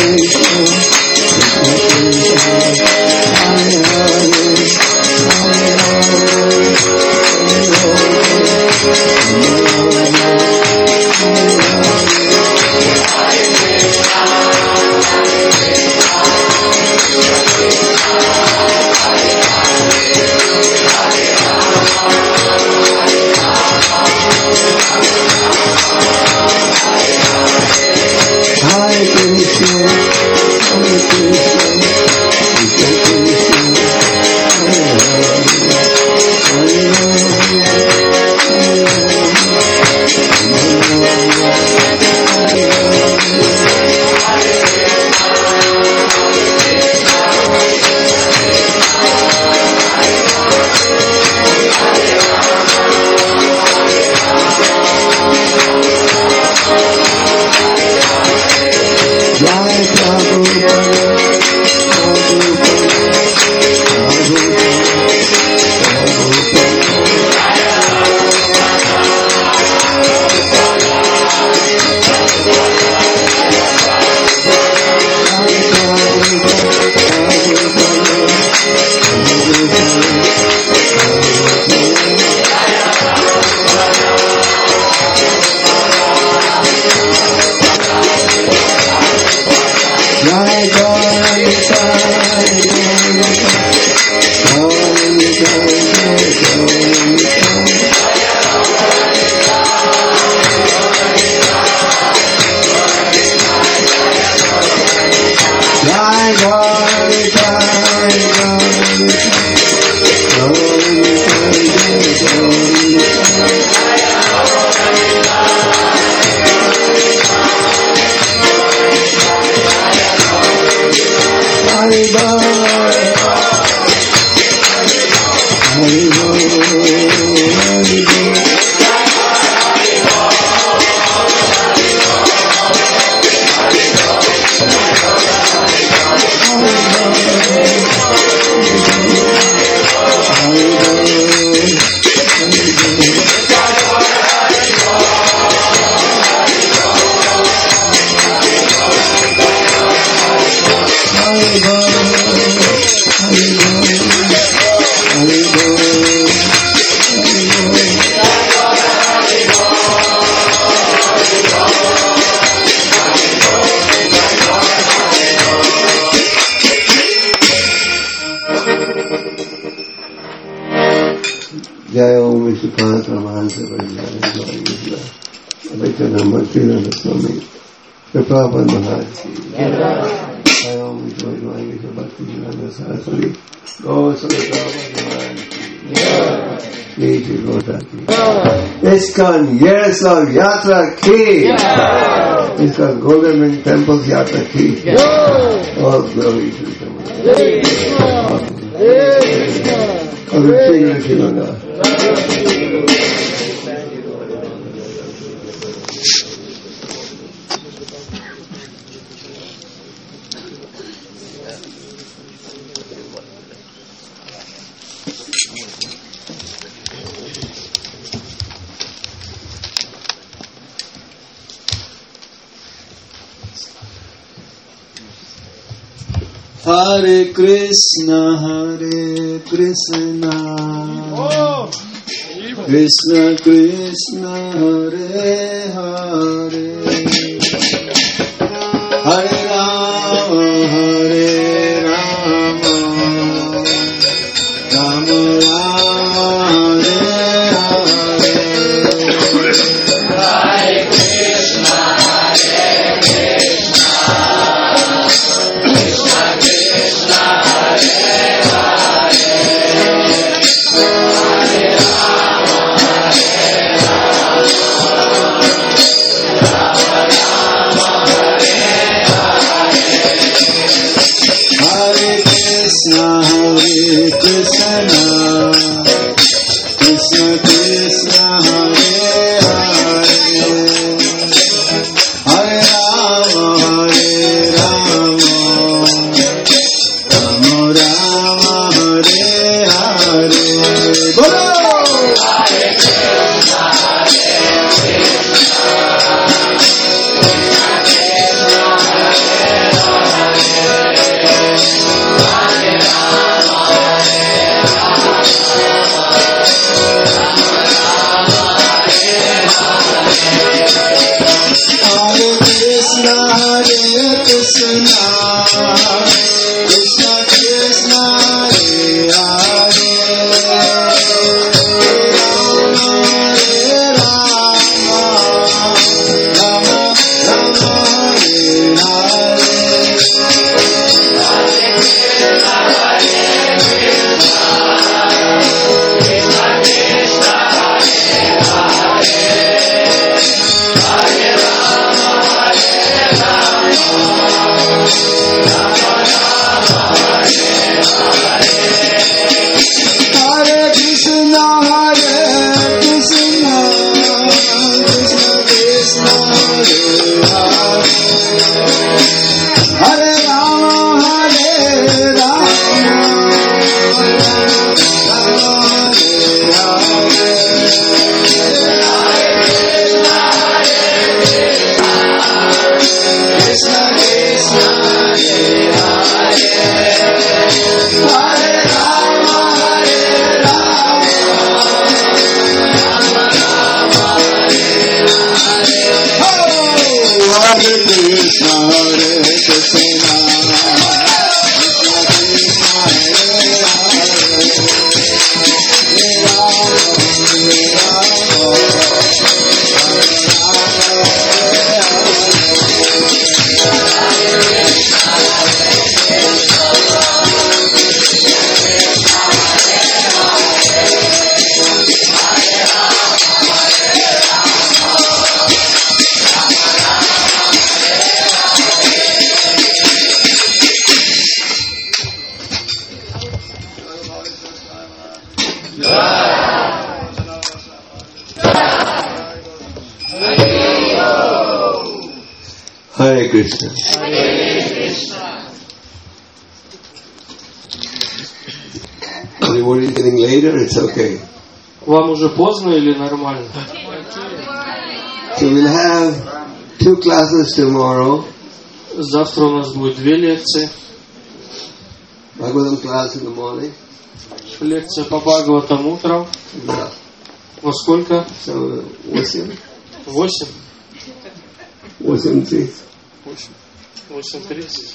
ISKCON years of yatra ki. ISKCON Golden Temples yatra ki. All glory to the Hare Krishna, Krishna Krishna, Hare Hare, Hare Rama, Rama Rama, Hare Krishna, Hare Krishna Krishna Hare Hare Rama Rama Hare Hare Hare Krishna Hare Krishna Krishna Krishna Hare Hare Hare Rama Hare Rama Rama Hare Krishna Krishna Hare Hare Rama Hare Hare Krishna Hare Krishna Krishna Hare Krishna. Anybody getting later? It's okay. Вам уже поздно или нормально? So we'll have 2 classes tomorrow. Завтра у нас будет 2 лекции. Bhagavatam class in the morning. Лекция по Бхагаватам утром. Yeah. Во сколько? So 8. 8? 8:30. 8:30.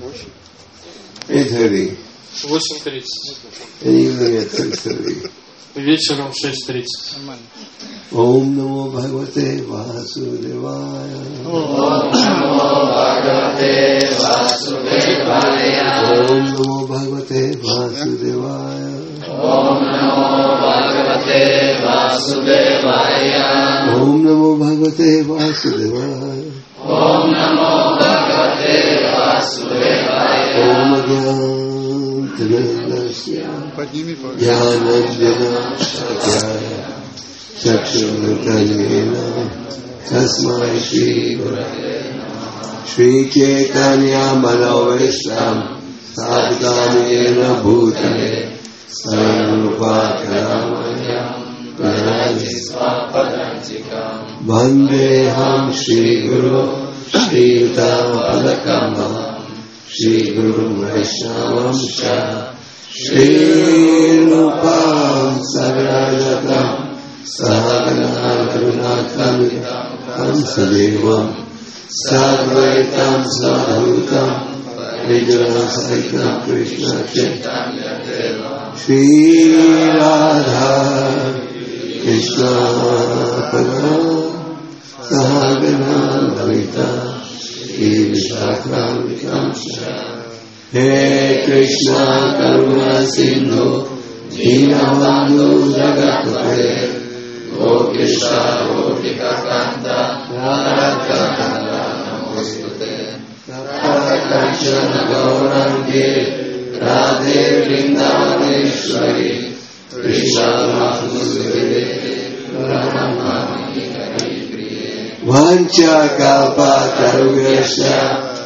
8:30. 8:30. And evening at 6:30. Вечером 6:30. Om Namo Bhagavate Vasudevaya. Om Namo Bhagavate Vasudevaya. Om Namo Bhagavate Vasudevaya. Om Namo Bhagavate Vasudevaya. Om Namo Bhagavate Vasudevaya. Om Namo Bhagavate Vasudevaya. Om Gyananandasya Jnananjana Shakyaya Chakshurtanena Tasmai Shri Gurave Shri Chaitanya Manavishram Sadgamena Bhutale Sarva Karamanyam Pranajisvapadantikam Vandeham Shri Guru Shri Padakamalam Shri Guru Vaishnavam Shri Rupam Sagrajatam Sahagana Karunatam Sadevam Sadvaitam Sadhutam Vijaya Saitam Krishna Chaitanya Deva Shri Radha Krishna Padam Sahagana Lalita Shri Vishakram Vikamsha He Krishna Karuna Sindhu Dinabandhu Jagatpate Gopishta Gopika Kanta Radha Kanta Namostute Radha Krishna Gaurangi Radhe Vrindavaneshwari Krishna Madhusudeve Ramani Hari Priye Vancha Kalpa Tarugashya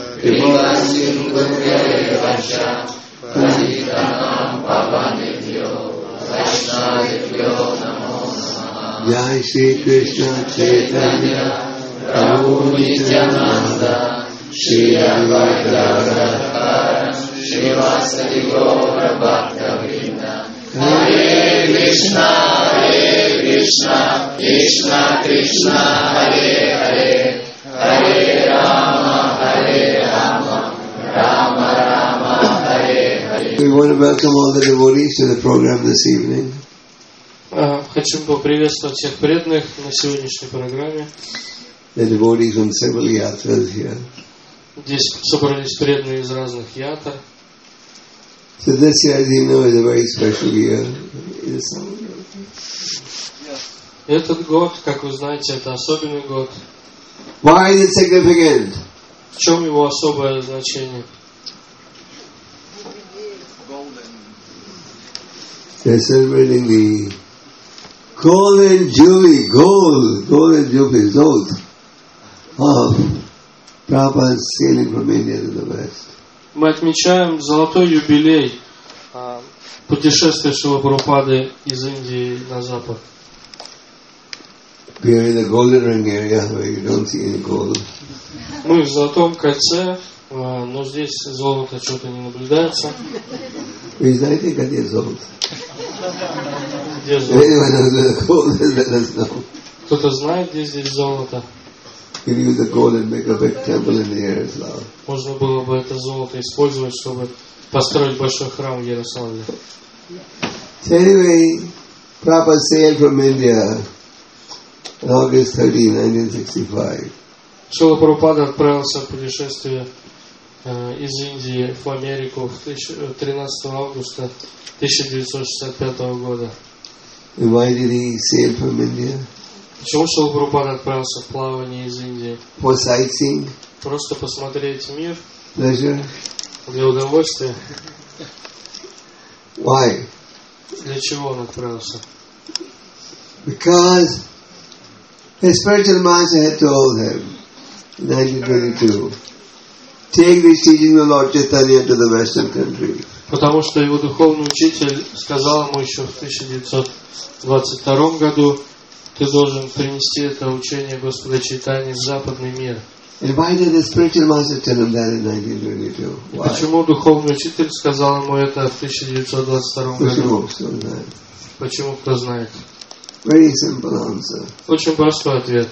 Kripasinghurvayavasya Panitanam Pavanebhyo Vaishnavebhyo Namo Namaha Jai Shri Krishna Chaitanya Prabhu Nityananda Shri Advaita Gadadhara Srivasadi Gaura Bhaktavrinda Hare Krishna Krishna Krishna Hare Hare Hare Rama Rama We want to welcome all the devotees to the program this evening. Хотим поприветствовать всех преданных на сегодняшней программе. The devotees from several yatras here. Здесь собрались преданные из разных ятр. So this year, as you know, is a very special year. Этот год, как вы знаете, это особенный год. Why is it significant? В чем его особое значение? They're celebrating the golden jubilee, golden jubilee result of Prabhupada's sailing from India to the West. Мы отмечаем золотой юбилей путешествия Шрилы Прабхупады из Индии на запад. We are in the golden ring area where you don't see any gold. Мы в Золотом кольце, но здесь золото что-то не наблюдается. We знаете, где золото? Где золото? Anyone knows where the gold is, let us know. Кто-то знает, где здесь золото? You use the gold and make a big temple in the air as well. Можно было бы это золото использовать, чтобы построить большой храм в Ярославле. So anyway, Prabhupada sailed from India on August 13, 1965. Шрила Прабхупада отправился в путешествие из Индии в Америку 13 августа 1965 года. And why did he sail from India? Почему Шрила Прабхупада отправился в плавание из Индии? For sightseeing, Просто посмотреть мир pleasure. для удовольствия. Why? Для чего он отправился? Because his spiritual master had told him in 1922, take these teachings of Lord Chaitanya to the Western countries. Потому что его духовный учитель сказал ему еще в 1922 году, ты должен принести это учение Господа Чайтаньи в западный мир. And why did the spiritual master tell him that in 1922? Why? Почему духовный учитель сказал ему это в 1922 году? Почему, кто знает? Very simple answer. Очень простой ответ.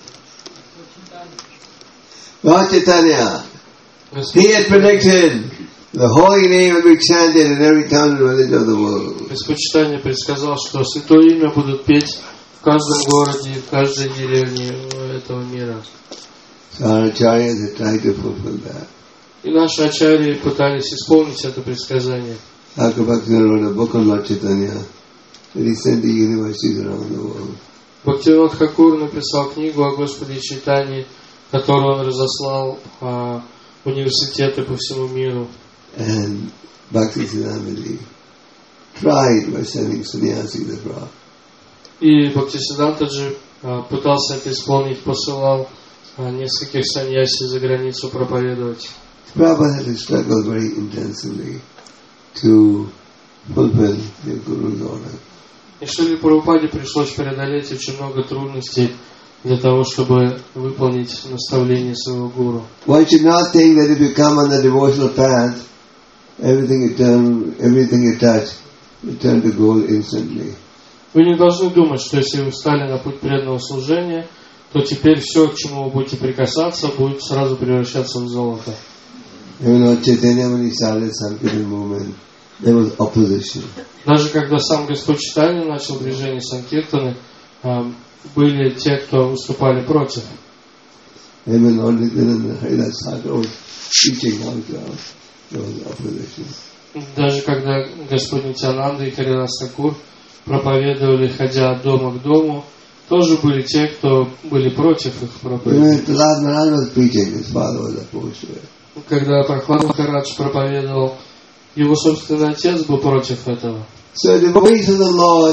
Lord Chaitanya, he had predicted the holy name will be chanted in every town and village of the world. Господь Чайтанья предсказал, что святое имя будут петь в каждом городе, в каждой деревне этого мира. So our acharyas had tried to fulfill that. И наши ачарьи пытались исполнить это предсказание. Thakur Bhaktivinoda wrote a book on Lord Chaitanya that he sent to universities around the world. Бхактивинод Тхакур написал книгу о Господе Чайтанье, которую он разослал в университеты по всему миру. And Bhaktisiddhanta tried by sending sannyasis abroad. И Бхактисиддхантаджи пытался это исполнить, посылал нескольких саньяси за границу проповедовать. Prabhupada had to struggle very intensively to fulfill the Guru's order. И Шриле Прабхупаде пришлось преодолеть очень много трудностей для того, чтобы выполнить наставление своего гуру. One should not think that if you come on the devotional path, everything you touch, you turn to gold instantly. Вы не должны думать, что если вы встали на путь преданного служения, то теперь все, к чему вы будете прикасаться, будет сразу превращаться в золото. Even Lord Chaitanya, when he started Sankirtan movement, there was opposition. Даже когда сам Господь Чайтанья начал движение Санкиртаны, были те, кто выступали против. Even Lord Nityananda Haridas Thakur was teaching out there was opposition. Даже когда Господь Нитьянанда и Харидас Тхакур проповедовали, ходя от дома к дому, тоже были те, кто были против их проповеди. Even Prahlad Maharaj was preaching, his father was opposed to it. Когда Прахлад Махарадж проповедовал, его собственный отец был против этого. So the devotees of the Lord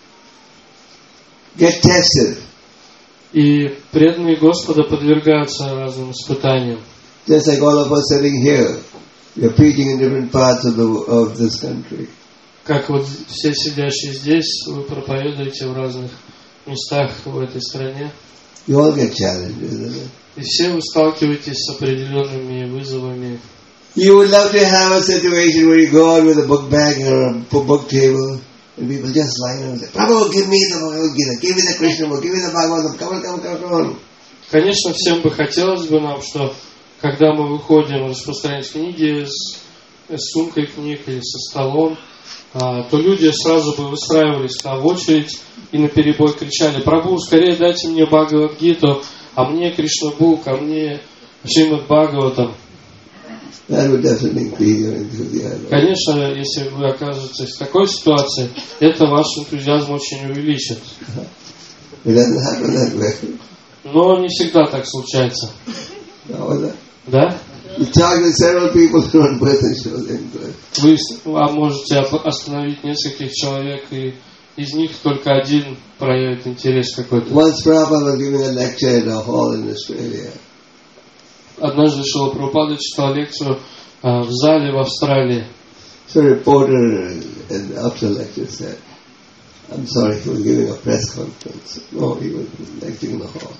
get tested. И преданные Господа подвергаются разным испытаниям. Just like all of us sitting here, we are preaching in different parts of this country. Как вот все сидящие здесь, вы проповедуете в разных местах в этой стране. You all get challenged, isn't it? И все вы сталкиваетесь с определенными вызовами. You would love to have a situation where you go out with a book bag or a book table and people just line up and say, Prabhu, give me the Bhagavad Gita, give me the Krishna book, give me the Bhagavatam, come on. Конечно, всем бы хотелось бы нам, что когда мы выходим распространять книги с с сумкой книг или со столом, то люди сразу бы выстраивались в очередь и наперебой кричали: «Прабху, скорее дайте мне Бхагавад-гиту, а мне Кришна-бук, а мне Шримад Бхагаватам». Конечно, если вы окажетесь в такой ситуации, это ваш энтузиазм очень увеличит. Но не всегда так случается. Да? Вы можете остановить нескольких человек, и из них только один проявит интерес какой-то. Однажды Шрила Прабхупада читал лекцию в зале в Австралии. So a reporter after lecture said, "I'm sorry, he was giving a press conference." No, he was lecturing in the hall.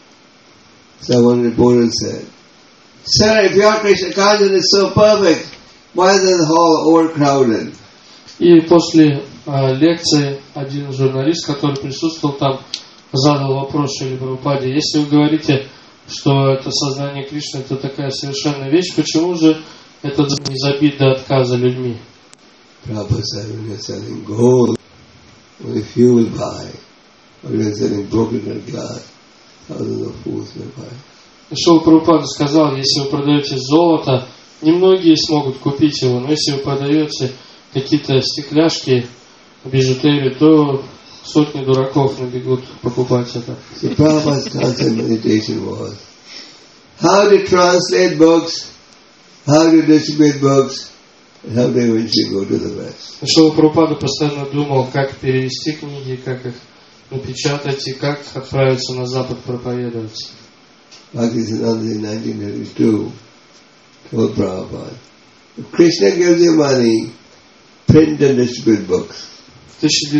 So one reporter said, "Sir, if your Krishna consciousness is so perfect, why is the hall overcrowded?" И после лекции один журналист, который присутствовал там, задал вопрос Шриле Прабхупаде: если вы говорите, что это сознание Кришны, это такая совершенная вещь, почему же этот не забит до отказа людьми? Prabhupada said, when you're selling gold, only few will buy. Or you're selling broken glass, thousands of fools will buy. Шрила Прабхупада сказал, если вы продаете золото, немногие смогут купить его, но если вы продаете какие-то стекляшки, бижутерию, то сотни дураков набегут покупать это. So Prabhupada's constant meditation was how to translate books, how to distribute books, and how to eventually go to the West. Шрила Прабхупада постоянно думал, как перевести книги, как их напечатать и как отправиться на Запад проповедовать. Bhaktisiddhanta in 1932 told Prabhupada, if Krishna gives you money, print and distribute books. В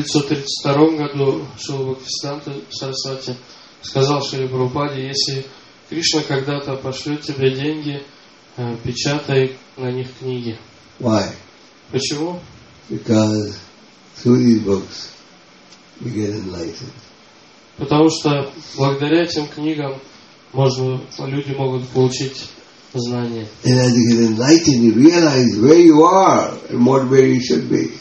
1932 году Шрила Бхактисиданта Сарасвати сказал Шриле Прабхупаде, если Кришна когда-то пошлет тебе деньги, печатай на них книги. Why? Почему? Because through these books we get enlightened. Потому что благодаря этим книгам люди могут получить знания. And as you get enlightened, you realize where you are and where you should be.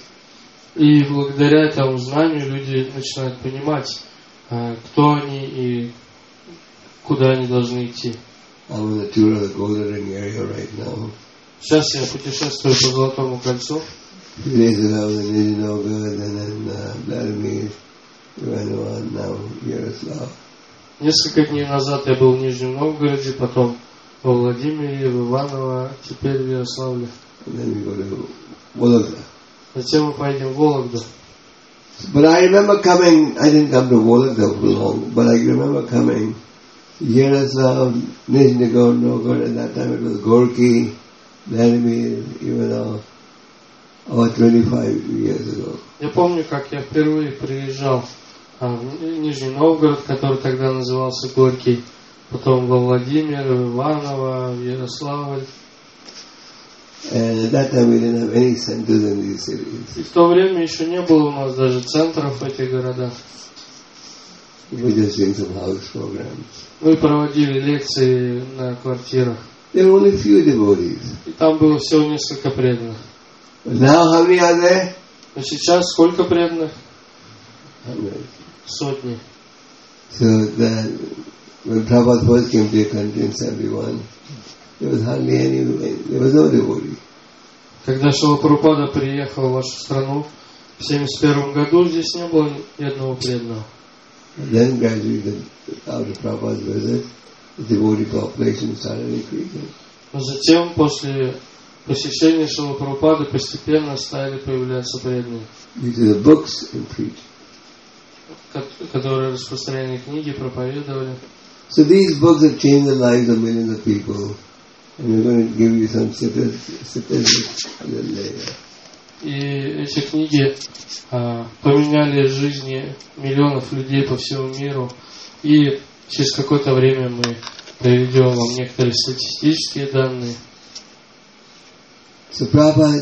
И благодаря этому знанию люди начинают понимать, кто они и куда они должны идти. I'm on the tour of the Golden Ring area right now. Сейчас я путешествую по Золотому кольцу. 2 days ago I was in Nizhny Novgorod, and then Vladimir, Ivanovo, now Yaroslav. Несколько дней назад я был в Нижнем Новгороде, потом во Владимире, в Иваново, теперь в Ярославле. And then we go to Vologda. Затем мы поедем в Вологду. But I remember coming, I didn't come to Vologda for long, but I remember coming to Yaroslav, Nizhny Novgorod, at that time it was Gorky, Vladimir, Ivanov, about 25 years ago. Я помню, как я впервые приезжал в Нижний Новгород, который тогда назывался Горький, потом во Владимир, в Иваново, в Ярославль. And at that time we didn't have any centers in these cities. И в то время еще не было у нас даже центров в этих городах. We were just doing some house programs. Мы проводили лекции на квартирах. There were only few devotees. И там было всего несколько преданных. But now how many are there? Но сейчас сколько преданных? Hundreds. Сотни. So that when Prabhupada first came to your country in 1971, there was hardly any, there was no devotee. Когда Шрила Прабхупада приехал в вашу страну в 1971 году, здесь не было ни одного преданного. And then gradually, after Prabhupada's visit, the devotee population started increasing. Но затем, после посещения Шрилы Прабхупады, постепенно стали появляться преданные, Due to the books and preaching. которые распространяли книги, проповедовали. So these books have changed the lives of millions of people. And we're going to give you some statistics a little later. И эти книги поменяли жизни миллионов людей по всему миру. И через какое-то время мы приведем вам некоторые статистические данные. So Prabhupada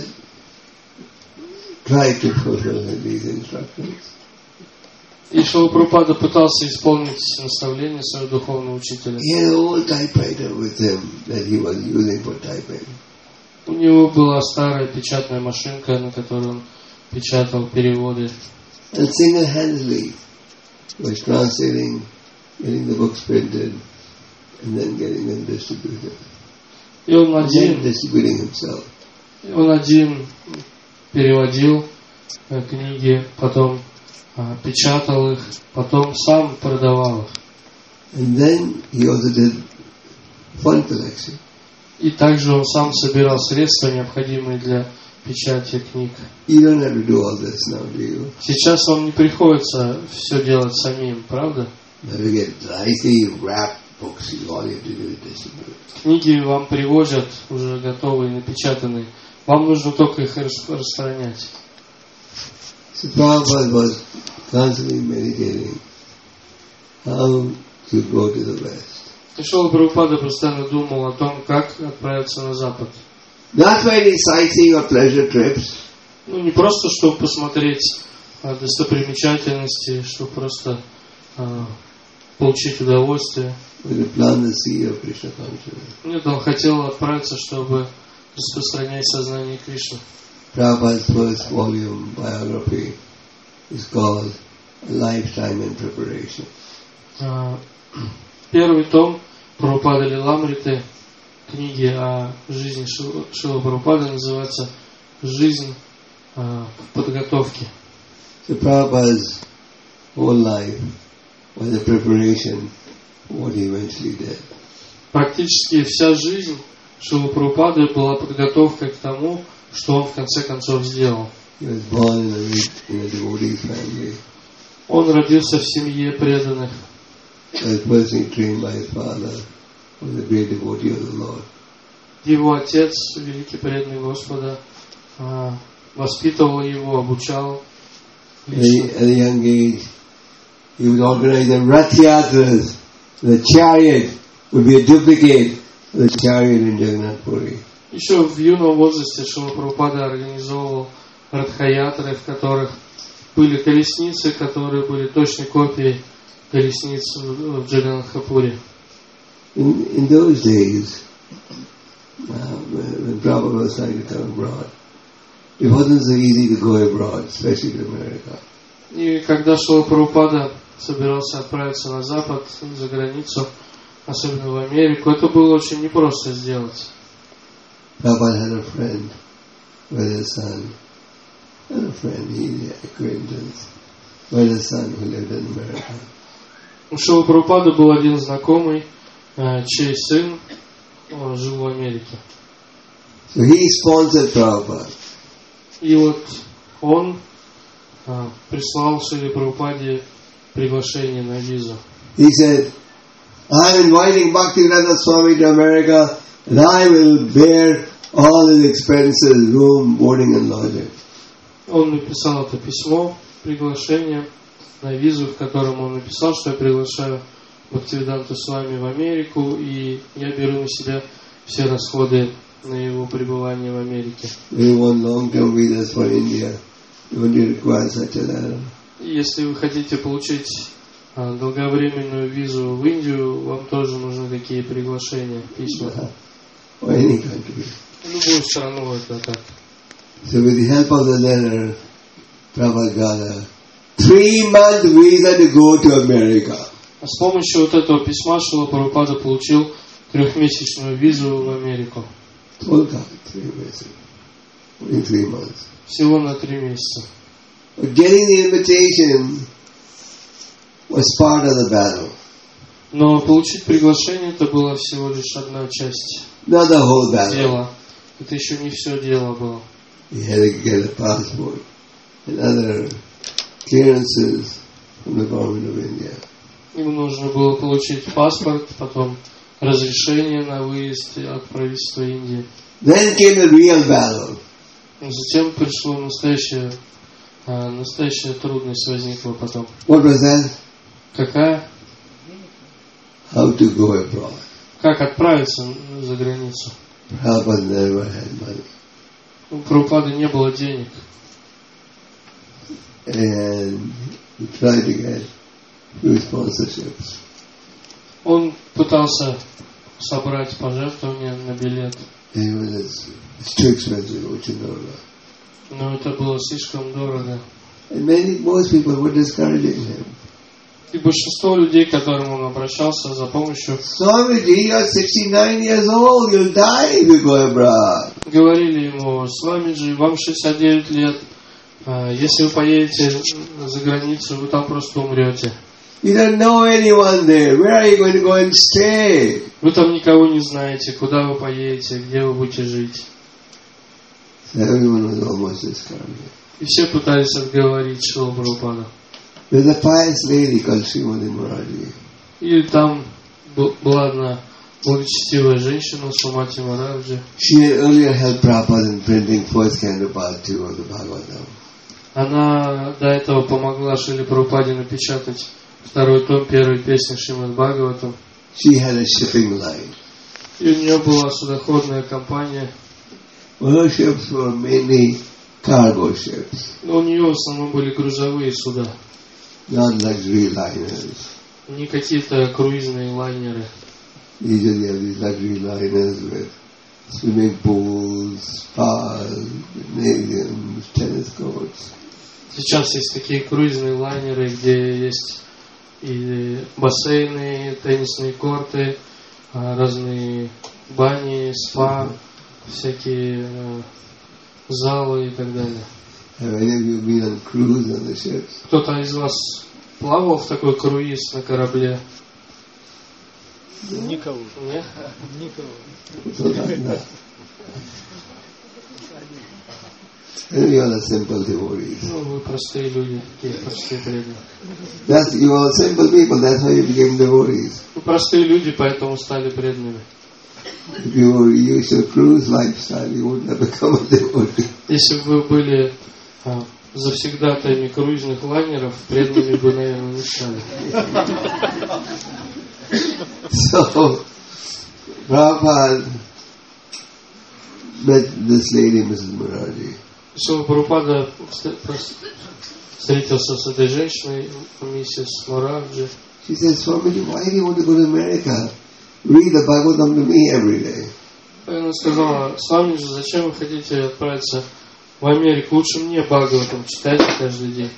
tried to fulfill these instructions. И Шрила Прабхупада пытался исполнить наставления своего духовного учителя. He had an old typewriter with him that he was using for typing. У него была старая печатная машинка, на которой он печатал переводы. And single-handedly was translating, getting the books printed, and then getting them distributed. И он And then один, distributing himself. переводил книги, потом печатал их, потом сам продавал их. And then he also did fund collection. И также он сам собирал средства, необходимые для печати книг. You don't have to do all this now, do you? Сейчас вам не приходится все делать самим, правда? You have to get nicely wrapped books. All you have to do is distribute. Книги вам привозят уже готовые, напечатанные. Вам нужно только их распространять. So Prabhupada was constantly meditating how to go to the West. И Шрила Прабхупада постоянно думал о том, как отправиться на Запад. Not for any sightseeing or pleasure trips, Ну, не просто, чтобы посмотреть достопримечательности, чтобы просто получить удовольствие. but to plant the seed of Krishna consciousness. Нет, он хотел отправиться, чтобы распространять сознание Кришны. Prabhupada's first volume biography is called A Lifetime in Preparation. Первый том Прабхупада Лиламриты, книги о жизни Шрилы Прабхупады, называется «Жизнь в подготовке». So Prabhupada's whole life was a preparation for what he eventually did. Практически вся жизнь Шрилы Прабхупады была подготовкой к тому, что он в конце концов сделал. He was born in a devotee family. Он родился в семье преданных. He was personally trained by his father, who was a great devotee of the Lord. Его отец, великий преданный Господа, воспитывал его, обучал. At a young age, he would organize the Rath Yatras. The chariot would be a duplicate of the chariot in Jagannath Puri. Еще в юном возрасте Шрила Прабхупада организовывал радхаятры, в которых были колесницы, которые были точной копией колесниц в Джаганнатхапуре. In those days, when Prabhupada was trying to come abroad, it wasn't so easy to go abroad, especially to America. И когда Шрила Прабхупада собирался отправиться на Запад, за границу, особенно в Америку, это было очень непросто сделать. Prabhupada had a friend with his son. Not a friend, he had an acquaintance with his son who lived in America. У Шрилы Прабхупады был один знакомый, чей сын жил в Америке. So he sponsored Prabhupada. И вот он прислал Шриле Прабхупаде приглашение на визу. He said, I'm inviting Bhaktivedanta Swami to America and I will bear all his expenses, room, boarding and lodging. Он написал это письмо, приглашение на визу, в котором он написал, что я приглашаю Бхактивиданту Свами в Америку, и я беру на себя все расходы на его пребывание в Америке. We want long-term visas for India. Don't you require such a letter? Если вы хотите получить долговременную визу в Индию, вам тоже нужны такие приглашения, письма. Or any country. В любую страну это так. So with the help of the letter, Prabhupada got a 3-month visa to go to America. А с помощью вот этого письма Шрила Прабхупада получил 3-месячную визу в Америку. Только 3 месяца. Only 3 months. Всего на 3 месяца. But getting the invitation was part of the battle. Но получить приглашение это была всего лишь одна часть Not the whole battle. дела. Это еще не все дело было. He had to get a passport and other clearances from the government of India. Ему нужно было получить паспорт, потом разрешение на выезд от правительства Индии. Then came the real battle. Затем пришло настоящая трудность возникла потом. What was that? Какая? How to go abroad. Как отправиться за границу? Prabhupada never had money. У Прабхупады не было денег. And he tried to get few sponsorships. Он пытался собрать пожертвования на билет. It's too expensive, Uchindora. Но это было слишком дорого. And most people were discouraging him. И большинство людей, к которым он обращался за помощью, Swamiji, you're 69 years old, you'll die if you go abroad. говорили ему: Свамиджи, вам 69 лет, если вы поедете за границу, вы там просто умрете. You don't know anyone there. Where are you going to go and stay? Вы там никого не знаете, куда вы поедете, где вы будете жить. So everyone was almost discouraged. И все пытались отговорить Шрилу Прабхупаду. There's a pious lady called Srimati Maraji. И там была одна благочестивая женщина, Шримати Мараджи. She had earlier helped Prabhupada in printing first canto part 2 of the Bhagavatam. Она до этого помогла Шриле Прабхупаде напечатать второй том первой песни Шримад Бхагаватам. She had a shipping line. И у нее была судоходная компания. Well, her ships were mainly cargo ships, Но у нее в основном были грузовые суда. not luxury liners. Не какие-то круизные лайнеры. Usually you have these luxury liners with swimming pools, spas, gymnasiums, tennis courts. Сейчас есть такие круизные лайнеры, где есть и бассейны, теннисные корты, разные бани, спа, всякие залы и так далее. Have any of you been on cruise on the ships? Кто-то из вас плавал в такой круиз на корабле? Никого. Нет? Никого. You are simple devotees. Ну, вы простые люди, такие простые преданные. You are simple people, that's why you became devotees. Вы простые люди, поэтому стали преданными. If you were used to a cruise lifestyle, you wouldn't have become a devotee. Если бы вы были завсегдатаями круизных лайнеров, преданными бы, наверное, не стали. So, Prabhupada met this lady, Mrs. Maraji. Шрила Прабхупада встретился с этой женщиной, миссис Мараджи. She said, Swamiji, why do you want to go to America? Read the Bhagavatam to me every day. Она сказала: Свамиджи, зачем вы хотите отправиться в Америку? Лучше мне Бхагаватам читайте каждый день.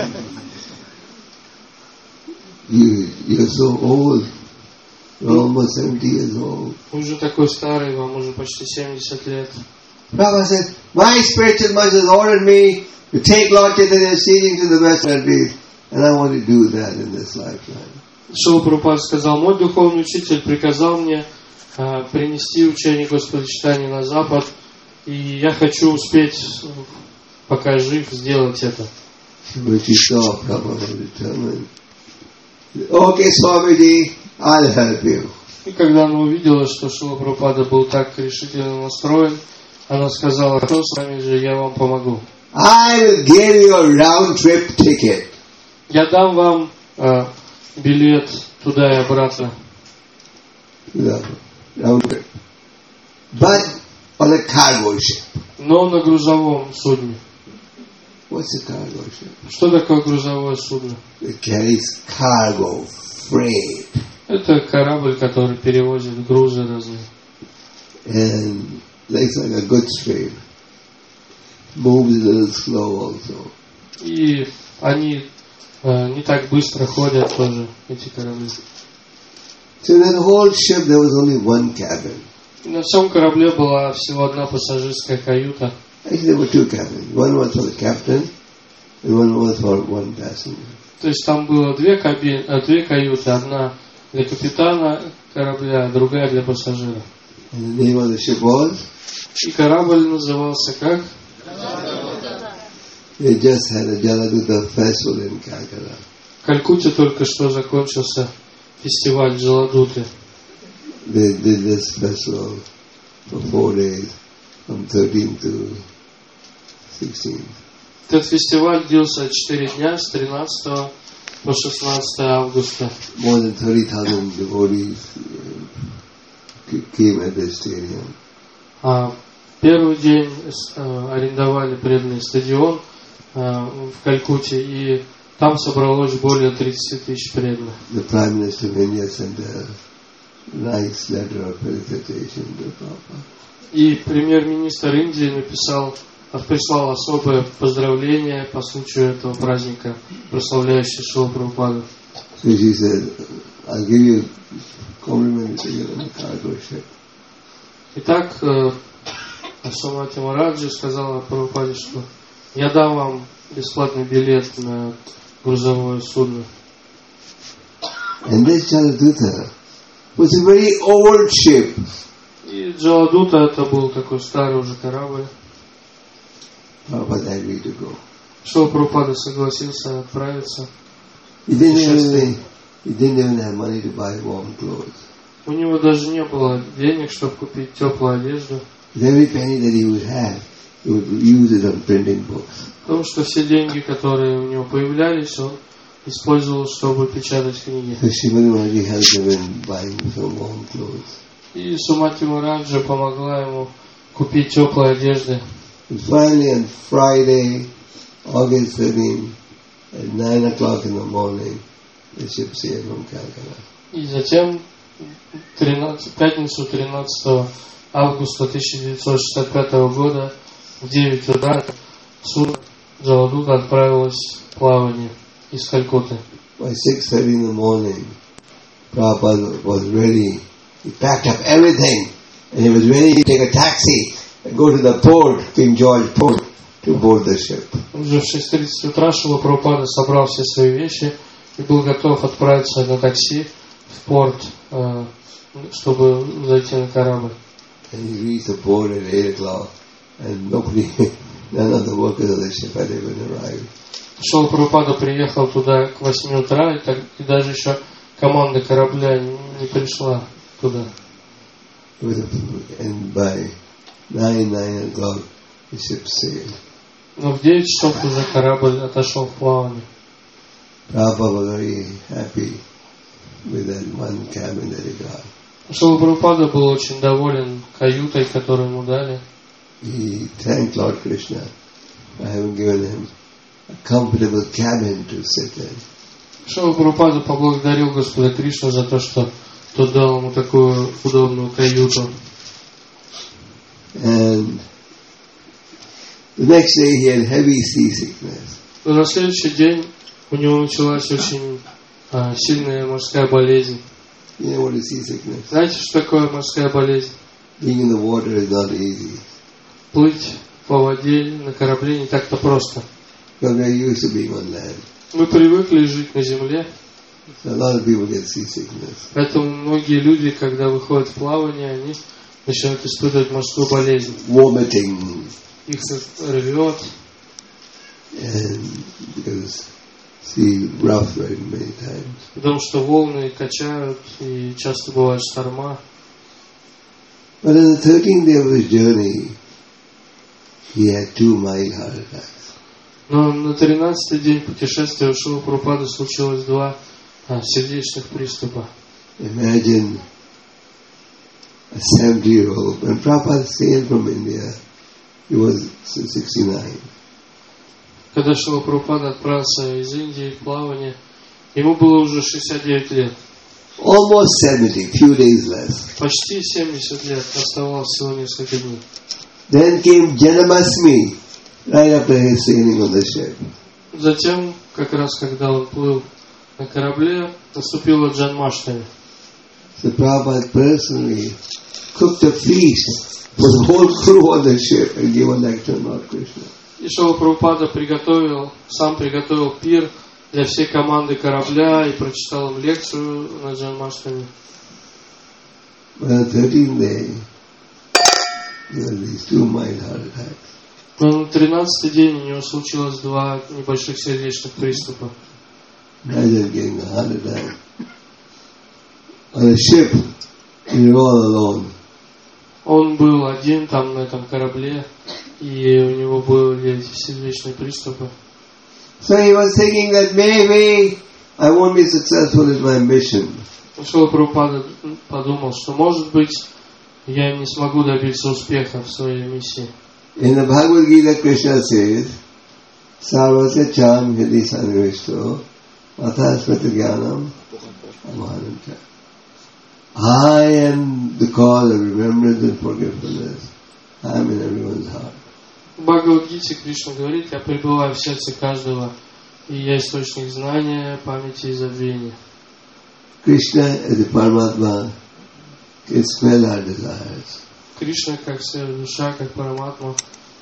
You're so old. You're almost 70 years old. Вы уже такой старый, вам уже почти 70 лет. Prabhupada said, my spiritual master has ordered me to take Lord Chaitanya's teaching to the West countries, and I want to do that in this lifetime. Шрила Прабхупада сказал: мой духовный учитель приказал мне принести учение Господа Чайтаньи на Запад, и я хочу успеть, пока жив, сделать это. But she saw Prabhupada determined. Okay, Swamiji, I'll help you. И когда она увидела, что Шрила Прабхупада был так решительно настроен, она сказала: что с вами же, я вам помогу. I will give you a round trip ticket. Я дам вам билет туда и обратно. Yeah, round trip. But on a cargo ship. Но на грузовом судне. What's a cargo ship? Что такое грузовое судно? It carries cargo, freight. Это корабль, который перевозит грузы разные. And it's like a goods train. Moves a little slow also. И они не так быстро ходят тоже, эти корабли. So in that whole ship there was only one cabin. На всем корабле была всего одна пассажирская каюта. Actually there were two cabins. One was for the captain and one was for one passenger. То есть там было две каюты, одна для капитана корабля, а другая для пассажира. And the name of the ship was? И корабль назывался как? They just had a Jaladuta festival in Calcutta. В Калькутте только что закончился фестиваль Джаладуты. They did this festival for 4 days, from 13th to 16th. Этот фестиваль длился 4 дня, с 13 по 16 августа. More than 30,000 devotees came at this stadium. Первый день арендовали преданный стадион в Калькутте, и там собралось более 30 тысяч преданных. The Prime Minister of India sent a nice letter of felicitation to Prabhupada. И премьер-министр Индии прислал особое поздравление по случаю этого праздника, прославляющий Шрилу Прабхупаду. So she said, I'll give you compliment to get on the cargo ship. Итак, Шримати Махараджи сказала Прабхупаде, что я дам вам бесплатный билет на грузовое судно. And this Jaladuta was a very old ship. И Джаладута это был такой старый уже корабль. Prabhupada agreed to go. Шрила Прабхупада согласился отправиться. He didn't even have money to buy warm clothes. У него даже не было денег, чтобы купить теплую одежду. Every penny that he would have, he would use it on printing books. Потому что все деньги, которые у него появлялись, он использовал, чтобы печатать книги. So Srimati Mataji helped him in buying some warm clothes. И Шримати Махараджа помогла ему купить теплые одежды. And finally on Friday, August 13, at 9 o'clock in the morning, the ship sailed from Calcutta. И затем в пятницу 13 августа 1965 года в 9 утра судно Джаладута отправилось в плавание из Калькутты. By 6:30 in the morning, Prabhupada was ready. He packed up everything and he was ready to take a taxi and go to the port, King George Port, to board the ship. Уже в 6:30 утра Шрила Прабхупада собрал все свои вещи и был готов отправиться на такси в порт, чтобы зайти на корабль. And he reached the port at 8 o'clock and none of the workers of the ship had even arrived. Шрила Прабхупада приехал туда к 8 утра, и даже еще команда корабля не пришла туда. And by 9 o'clock the ship sailed. Но в 9 часов уже корабль отошел в плавание. Prabhupada was very happy with that one cabin that he got. Шрила Прабхупада был очень доволен каютой, которую ему дали. He thanked Lord Krishna for having given him a comfortable cabin to sit in. Шрила Прабхупада поблагодарил Господа Кришну за то, что тот дал ему такую удобную каюту. And the next day he had heavy seasickness. Но на следующий день у него началась очень сильная морская болезнь. You know what is seasickness? Знаете, что такое морская болезнь? Being in the water is not easy. Плыть по воде на корабле не так-то просто. Because we're used to being on land. Мы привыкли жить на земле, So a lot of people get seasickness. поэтому многие люди, когда выходят в плавание, они начинают испытывать морскую болезнь. Vomiting. Их рвет, And because sea rough very many times. потому что волны качают и часто бывают шторма. But on the 13th day of his journey, he had 2 mild heart attacks. Но на 13-й день путешествия у Шрилы Прабхупады случилось 2 сердечных приступа. Imagine a 70-year-old. When Prabhupada sailed from India, he was 69. Когда Шрила Прабхупада отправился из Индии в плавание, ему было уже 69 лет. Almost 70, few days less. Почти 70 лет, оставалось всего несколько дней. Then came Janmashtami, right after his sailing on the ship. Затем, как раз когда он плыл на корабле, наступила Джанмаштами. So Prabhupada personally cooked a feast for the whole crew on the ship and gave a lecture on Lord Krishna. И Шрила Прабхупада сам приготовил пир для всей команды корабля и прочитал им лекцию на Джанмаштами. But on the 13th day, there were these 2 mild heart attacks. Но на 13-й день у него случилось 2 небольших сердечных приступа. Imagine getting a heart attack on a ship, and you're all alone. Он был один там на этом корабле, и у него были эти сердечные приступы. So he was thinking that maybe I won't be successful in my mission. Шрила Прабхупада подумал, что может быть я не смогу добиться успеха в своей миссии. In the Bhagavad Gita, Krishna says, Sarvasya cham hidi sanvishto athasmata jnanam amahananta. I am the cause of remembrance and forgetfulness I am in everyone's heart. В Бхагавад-гите Кришна говорит: я пребываю в сердце каждого, и я источник знания, памяти и забвения. Krishna as the Paramatma can smell our desires. Кришна, как душа, как Параматма,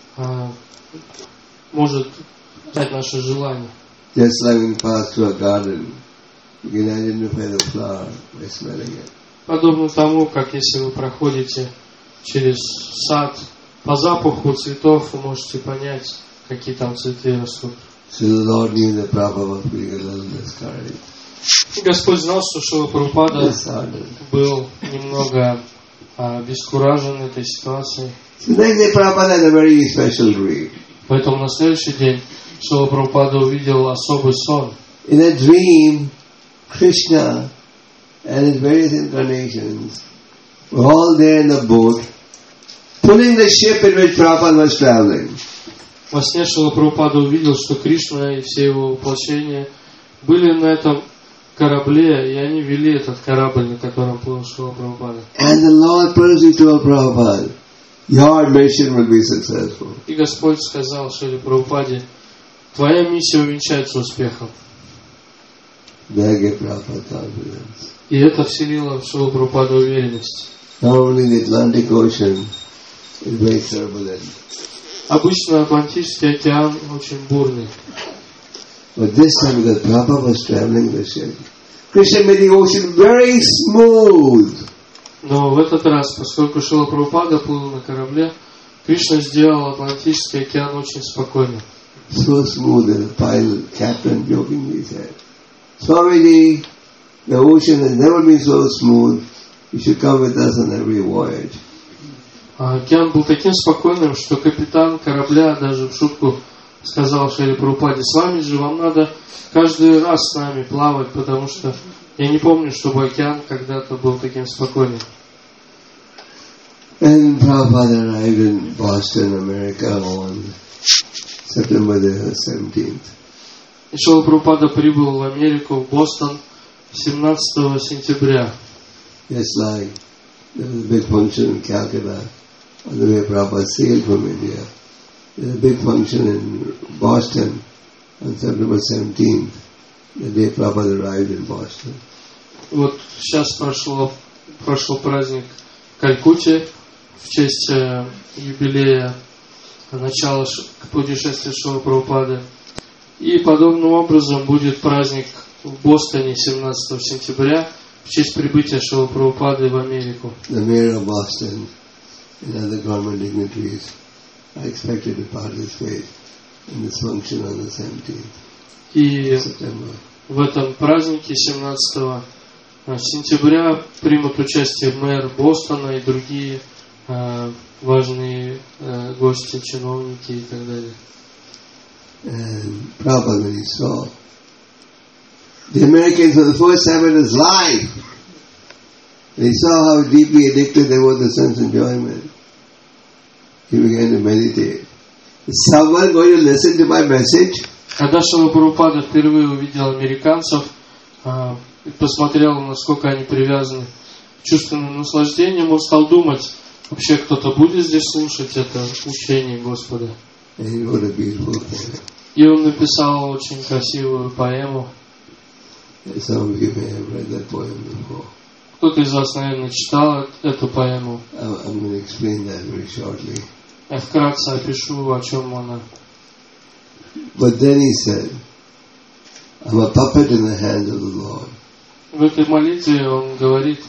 может дать наши желания. Just like when you pass through a garden, you can identify the flower by smelling it. Подобно тому, как если вы проходите через сад, по запаху цветов вы можете понять, какие там цветы растут. So the Lord knew that Prabhupada was feeling a little discouraged. И Господь знал, что Шрила Прабхупада Disheartened. был немного обескуражен этой ситуацией. So next day Prabhupada had a very special dream. Поэтому на следующий день Шрила Прабхупада увидел особый сон. In that dream, Krishna and his various incarnations were all there in the boat, pulling the ship in which Prabhupada was traveling. Во сне Шрила Прабхупада увидел, что Кришна и все его воплощения были на этом корабле, и они вели этот корабль, на котором плыл Шрила Прабхупада. And the Lord personally told Prabhupada, your mission will be successful. И Господь сказал Шриле Прабхупаде: твоя миссия увенчается успехом. That gave Prabhupada confidence. И это вселило в Шрилу Прабхупаду уверенность. Normally the Atlantic Ocean is very turbulent. Обычно Атлантический океан очень бурный. But this time, because Prabhupada was traveling the ship, Krishna made the ocean very smooth. Но в этот раз, поскольку Шрила Прабхупада плыл на корабле, Кришна сделал Атлантический океан очень спокойным. So smooth that the pilot captain jokingly said, Swamiji, the ocean has never been so smooth. You should come with us on every voyage. Океан был таким спокойным, что капитан корабля даже в шутку сказал Шриле Прабхупаде: с вами же вам надо каждый раз с нами плавать, потому что я не помню, чтобы океан когда-то был таким спокойным. And Prabhupada arrived in Boston, America on September the 17th. И Шрила Прабхупада прибыл в Америку, в Бостон 17 сентября. Just like there was a big function in Calcutta on the way Prabhupada sailed from India. There was a big function in Boston on September 17th, the day Prabhupada arrived in Boston. Вот сейчас прошел праздник в Калькутте в честь юбилея начала путешествия Шрилы Прабхупады. И подобным образом будет праздник в Бостоне 17 сентября в честь прибытия Шрилы Прабхупады в Америку. The mayor of Boston and other government dignitaries are expected to participate in this function on the 17th И September. в этом празднике 17 сентября примут участие мэр Бостона и другие важные гости, чиновники и так далее. And Prabhupada, when he saw the Americans for the first time in his life, and he saw how deeply addicted they were to sense enjoyment, he began to meditate. Is someone going to listen to my message? Когда Шрила Прабхупада впервые увидел американцев и посмотрел, насколько они привязаны к чувственным наслаждениям, он стал думать, вообще кто-то будет здесь слушать это учение Господа. And he wrote a beautiful poem. И он написал очень красивую поэму. Some of you may have read that poem before. Кто-то из вас, наверное, читал эту поэму. I'm going to explain that very shortly. Я вкратце опишу, о чем она. But then he said, I'm a puppet in the hands of the Lord. В этой молитве он говорит,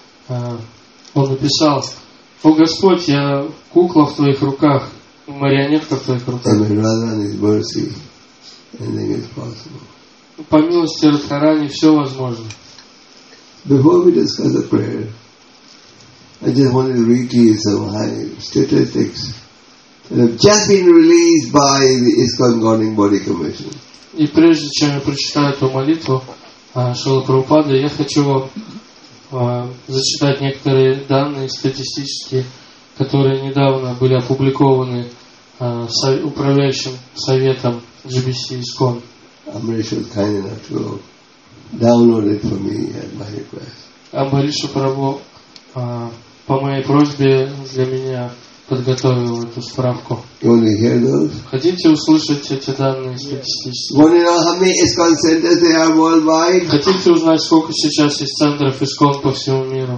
он написал: «О Господь, я кукла в Твоих руках, марионетка в Твоих руках. And in Radha and His mercy, anything is possible. По милости Радхарани все возможно». Before we discuss the prayer, I just wanted to read to you some high statistics that have just been released by the ISKCON Governing Body Commission. И прежде чем я прочитаю эту молитву Шрилы Прабхупады, я хочу вам зачитать некоторые данные статистические, которые недавно были опубликованы управляющим советом GBC ISKCON. Amrish was kind enough to download it for me at my request. Амбариша Прабху по моей просьбе для меня подготовил эту справку. You want to hear those? Хотите услышать эти данные статистические? Want to know how many ISKCON centers there are worldwide? Хотите узнать, сколько сейчас есть центров ИСККОН по всему миру?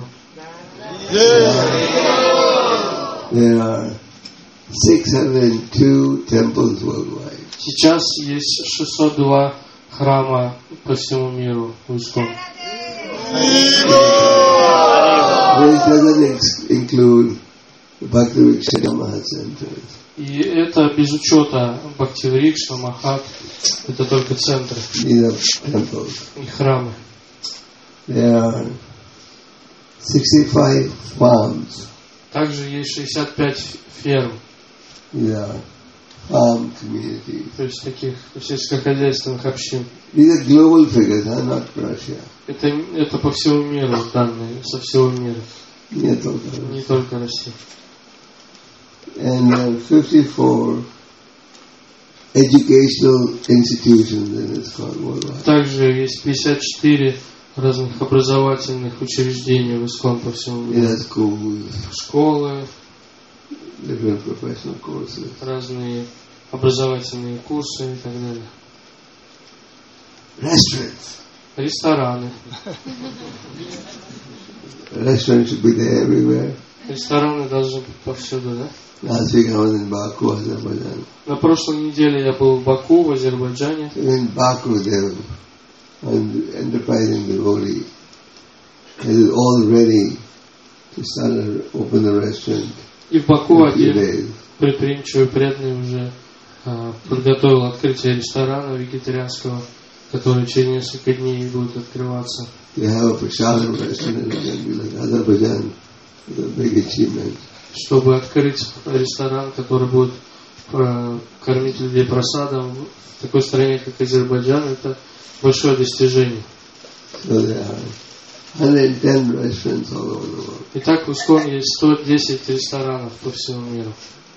There are 602 temples worldwide. Сейчас есть 602 храма по всему миру в ИСККОН. This doesn't include the Bhakti-Vrikshana Mahacentras. И это без учета Бхактиврикша, Махат, это только центры These are temples. и храмы. There are 65 farms. Также есть 65 ферм, These are farm communities. то есть таких сельскохозяйственных общин. These are global figures, not Russia. Это по всему миру данные, со всего мира, Не только не Russia. только Россия. And there are 54 educational institutions in ISKCON worldwide. Также есть 54 разных образовательных учреждений в ИСККОН по всему It миру. has schools, Школы, different professional courses. разные образовательные курсы и так далее. Restaurants. Рестораны. Restaurants should be there everywhere. Рестораны должны быть повсюду, да? Last week I was in Baku, Azerbaijan. На прошлой неделе я был в Баку, в Азербайджане. In Baku, they were enterprising devotee. It is all ready to open the restaurant И в Баку in a few один days. предприимчивый преданный уже подготовил открытие ресторана вегетарианского, который через несколько дней будет открываться. They have a prasadam restaurant in like Azerbaijan. It's a big achievement. Чтобы открыть ресторан, который будет кормить людей просадом в такой стране, как Азербайджан, это большое достижение. So there are 110 restaurants all over the world. Итак, в ИСККОН есть 110 ресторанов по всему миру.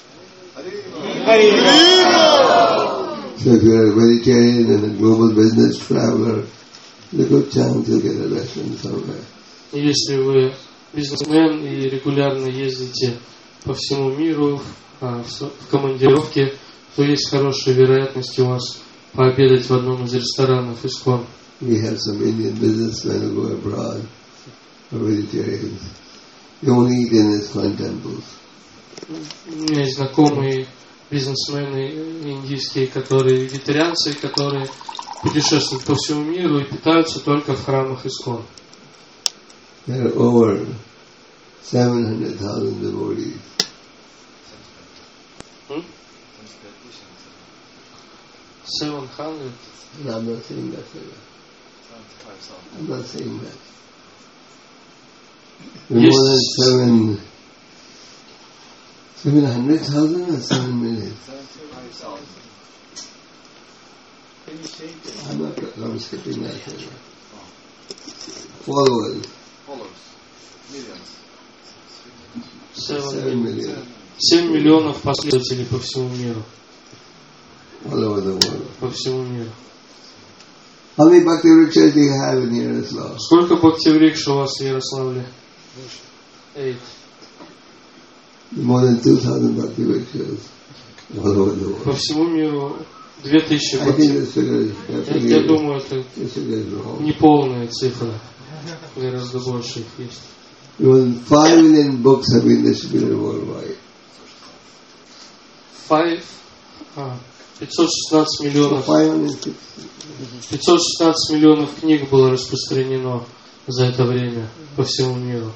So if you're a vegetarian and a global business traveler, there's a good chance you'll get a restaurant somewhere. И если вы бизнесмен и регулярно ездите по всему миру в командировке, то есть хорошая вероятность у вас пообедать в одном из ресторанов ИСККОН. We have some Indian businessmen who go abroad, are vegetarians. They only eat in ISKCON temples. У меня есть знакомые бизнесмены индийские, которые вегетарианцы, которые путешествуют по всему миру и питаются только в храмах ИСККОН. There are over 700,000 devotees. 700? And I'm not saying that figure. I'm not saying that. There are Yes. more than 700,000 or 7 million? I'm skipping that figure. Followers. 7 million. 7 миллионов последователей по всему миру. All over the world. По всему миру. How many Bhakti Vrikshas do you have in Yaroslavl? Сколько Бхактиврикш у вас в Ярославле? 8. More than 2,000 Bhakti Vrikshas all over the По world. всему миру 2000 I think Бхакти. this figure is Я definitely думаю, это this figure is wrong. неполная цифра. Гораздо больше их есть. More than 5 million books have been distributed worldwide. 516 миллионов 560. 516 миллионов книг было распространено за это время по всему миру.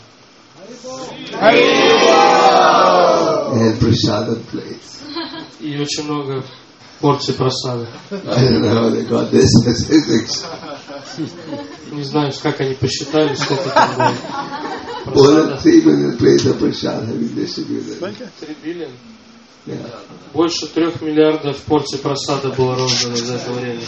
And prasadam plates. И очень много порций просады. I don't know how they got this statistics. Не знаю, как они посчитали, сколько там было. More than Просада. 3 million plates of prasad have been distributed. 3 billion. Yeah. Больше 3 миллиардов порций просада было роздано за это время.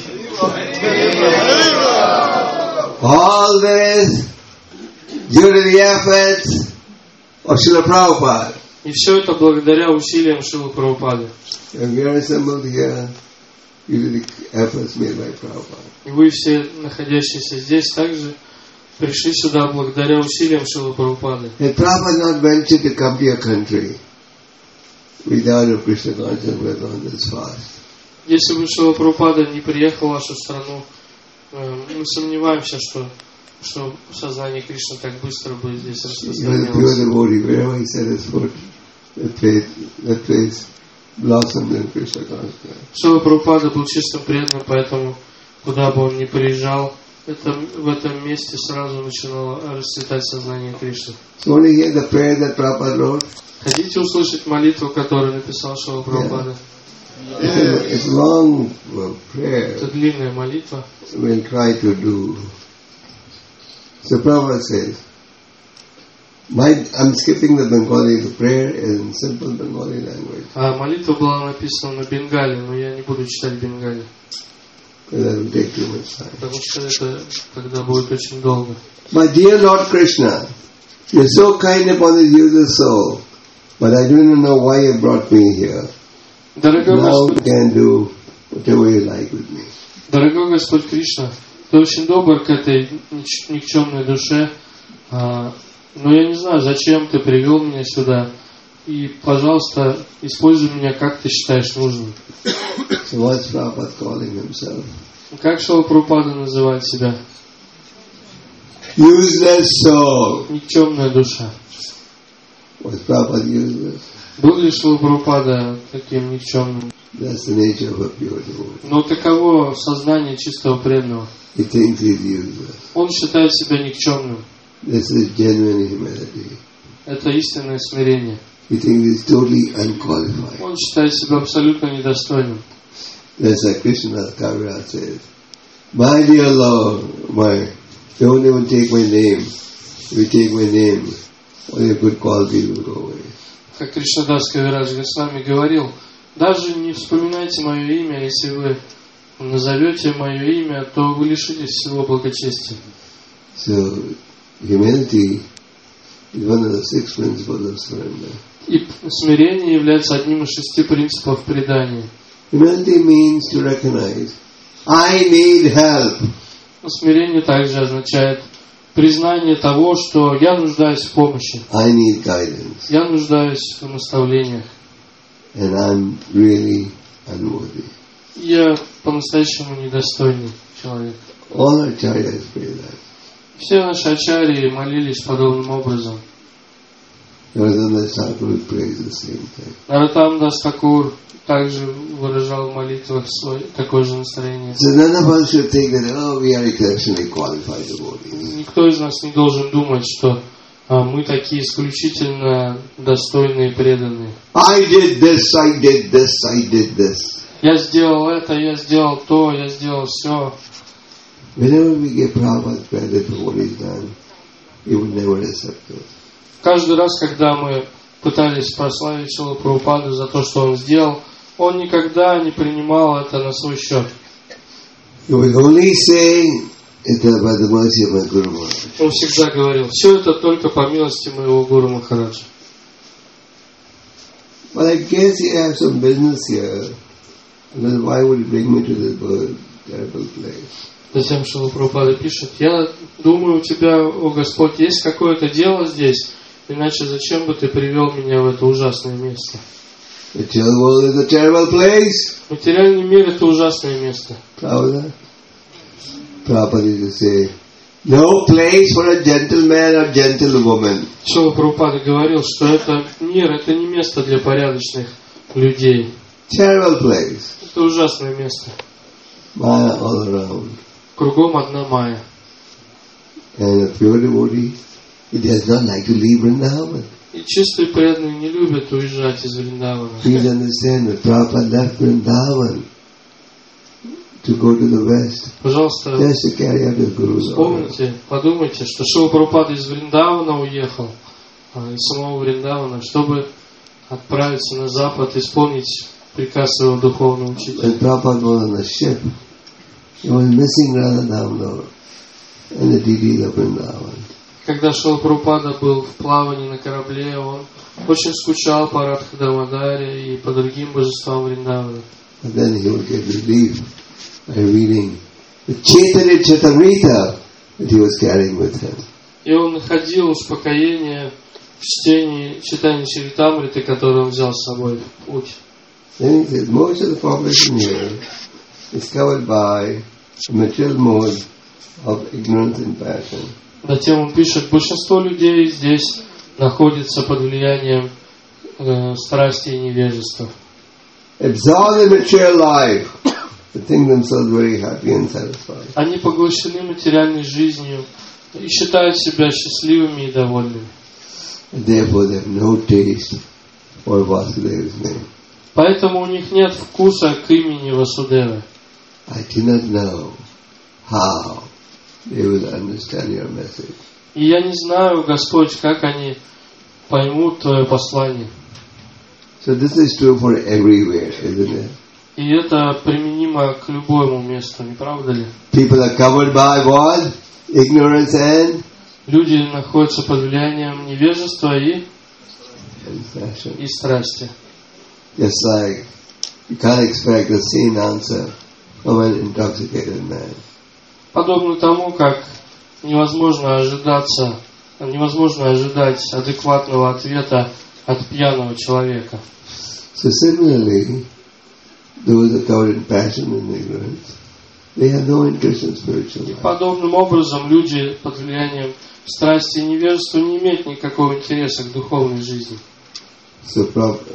All this due to the efforts of Srila Prabhupada. И все это благодаря усилиям Шрилы Прабхупады. And we are assembled here due to the efforts made by Prabhupada. И вы все, находящиеся здесь, также пришли сюда благодаря усилиям Шрилы Прабхупады. And Prabhupada not ventured to come to your country. without a Krishna consciousness, we have gone this fast. Если бы Шрила Прабхупада не приехал в вашу страну, мы сомневаемся, что сознание Кришны так быстро бы здесь распространилось. Wherever he set his foot, that place blossomed in Krishna consciousness. Шрила Прабхупада был чистым преданным, поэтому куда бы он ни приезжал, в этом месте сразу начинало расцветать сознание Кришны. So when you hear the prayer that Prabhupada wrote, хотите услышать молитву, которую написал Шрила Прабхупада? It's a long prayer. Это длинная молитва. We'll try to do. So Prabhupada says, I'm skipping the Bengali. The prayer is in simple Bengali language. Молитва была написана на бенгале, но я не буду читать бенгале. That will take too much time. Потому что это тогда будет очень долго. My dear Lord Krishna, you're so kind upon this user's soul, but I don't know why you brought me here. Дорогой Now you can do whatever you like with me. Дорогой Господь Кришна, Ты очень добр к этой никчемной душе, но я не знаю, зачем Ты привел меня сюда. И, пожалуйста, используй меня, как Ты считаешь нужным. So what's Prabhupada calling himself? Как Шрила Прабхупада называет себя? Useless soul. Никчемная душа. Was Prabhupada useless? Был ли Шрила Прабхупада таким никчемным? That's the nature of a pure devotee. Но таково сознание чистого преданного. He thinks he's useless. Он считает себя никчемным. This is genuine humility. Это истинное смирение. He thinks he's totally unqualified. Он считает себя абсолютно недостойным. That's like Krishna Kaviraj says, my dear Lord, don't even take my name. If you take my name, all your good qualities will go away. Как Кришнадас Кавирадж Госвами говорил, даже не вспоминайте мое имя, если вы назовете мое имя, то вы лишитесь всего благочестия. So, humility is one of the 6 principles of surrender. И смирение является одним из 6 принципов предания. Humility means to recognize, I need help. Смирение также означает признание того, что я нуждаюсь в помощи. I need guidance. Я нуждаюсь в наставлениях. And I'm really unworthy. Я по-настоящему недостойный человек. All our acharyas pray that. Все наши ачарьи молились подобным образом. Narottam Thakur prays the same thing. Нароттам Дас Такур также выражал в молитвах такое же настроение. So none of us should think that, we are exceptionally qualified devotees. Никто из нас не должен думать, что мы такие исключительно достойные и преданные. I did this, I did this, I did this. Я сделал это, я сделал то, я сделал все. Whenever we give Prabhupada credit for what he's done, he would never accept it. Каждый раз, когда мы пытались прославить Шрилу Прабхупаду за то, что он сделал, он никогда не принимал это на свой счет. He would only say, it's by the mercy of my Guru Maharaj. Он всегда говорил, все это только по милости моего Гуру Махараджа. But I guess you have some business here. Then why would you bring me to this terrible place? Затем Шрила Прабхупада пишет, я думаю, у тебя, о Господь, есть какое-то дело здесь, иначе зачем бы ты привел меня в это ужасное место? Material world is a terrible place. Материальный мир — это ужасное место. Prabhupada used to say, no place for a gentleman or gentlewoman. Шрила Прабхупада говорил, что это мир, это не место для порядочных людей. Terrible place. Это ужасное место. Maya all around. Кругом одна майя. And a pure devotee, he does not like to leave Vrindavan. И чистые преданные не любят уезжать из Вриндавана. Please understand that Prabhupada left Vrindavan to go to the west. Пожалуйста, Just to carry out his Guru's order. вспомните, подумайте, что Шрила Прабхупада из Вриндавана уехал, из самого Вриндавана, чтобы отправиться на запад, исполнить приказ своего духовного учителя. When Prabhupada was on the ship, he was missing Radha Damodar and the deities of Vrindavan. Когда Шрила Прабхупада был в плавании на корабле, он очень скучал по Радха Дамодаре и по другим божествам Вриндавана. But then he would get relief by reading the Chaitanya Charitamrita that he was carrying with him. И он находил успокоение, читании Чаритамриты, который он взял с собой в путь. Then he says, most of the population here is covered by the material mode of ignorance and passion. Затем он пишет, большинство людей здесь находится под влиянием страсти и невежества. Absorbed in material life, to think themselves very happy and satisfied. Они поглощены материальной жизнью и считают себя счастливыми и довольными. And therefore they have no taste for Vasudeva's name. Поэтому у них нет вкуса к имени Васудевы. I do not know how they will understand your message. И я не знаю, Господь, как они поймут Твое послание. So this is true for everywhere, isn't it? И это применимо к любому месту, не правда ли? People are covered by what? Ignorance and Люди находятся под влиянием невежества и passion. страсти. Just like you can't expect the same answer from an intoxicated man. Подобно тому, как невозможно ожидать адекватного ответа от пьяного человека. So similarly, those are covered in passion and ignorance. They have no interest in spiritual И life. подобным образом люди под влиянием страсти и невежества не имеют никакого интереса к духовной жизни. So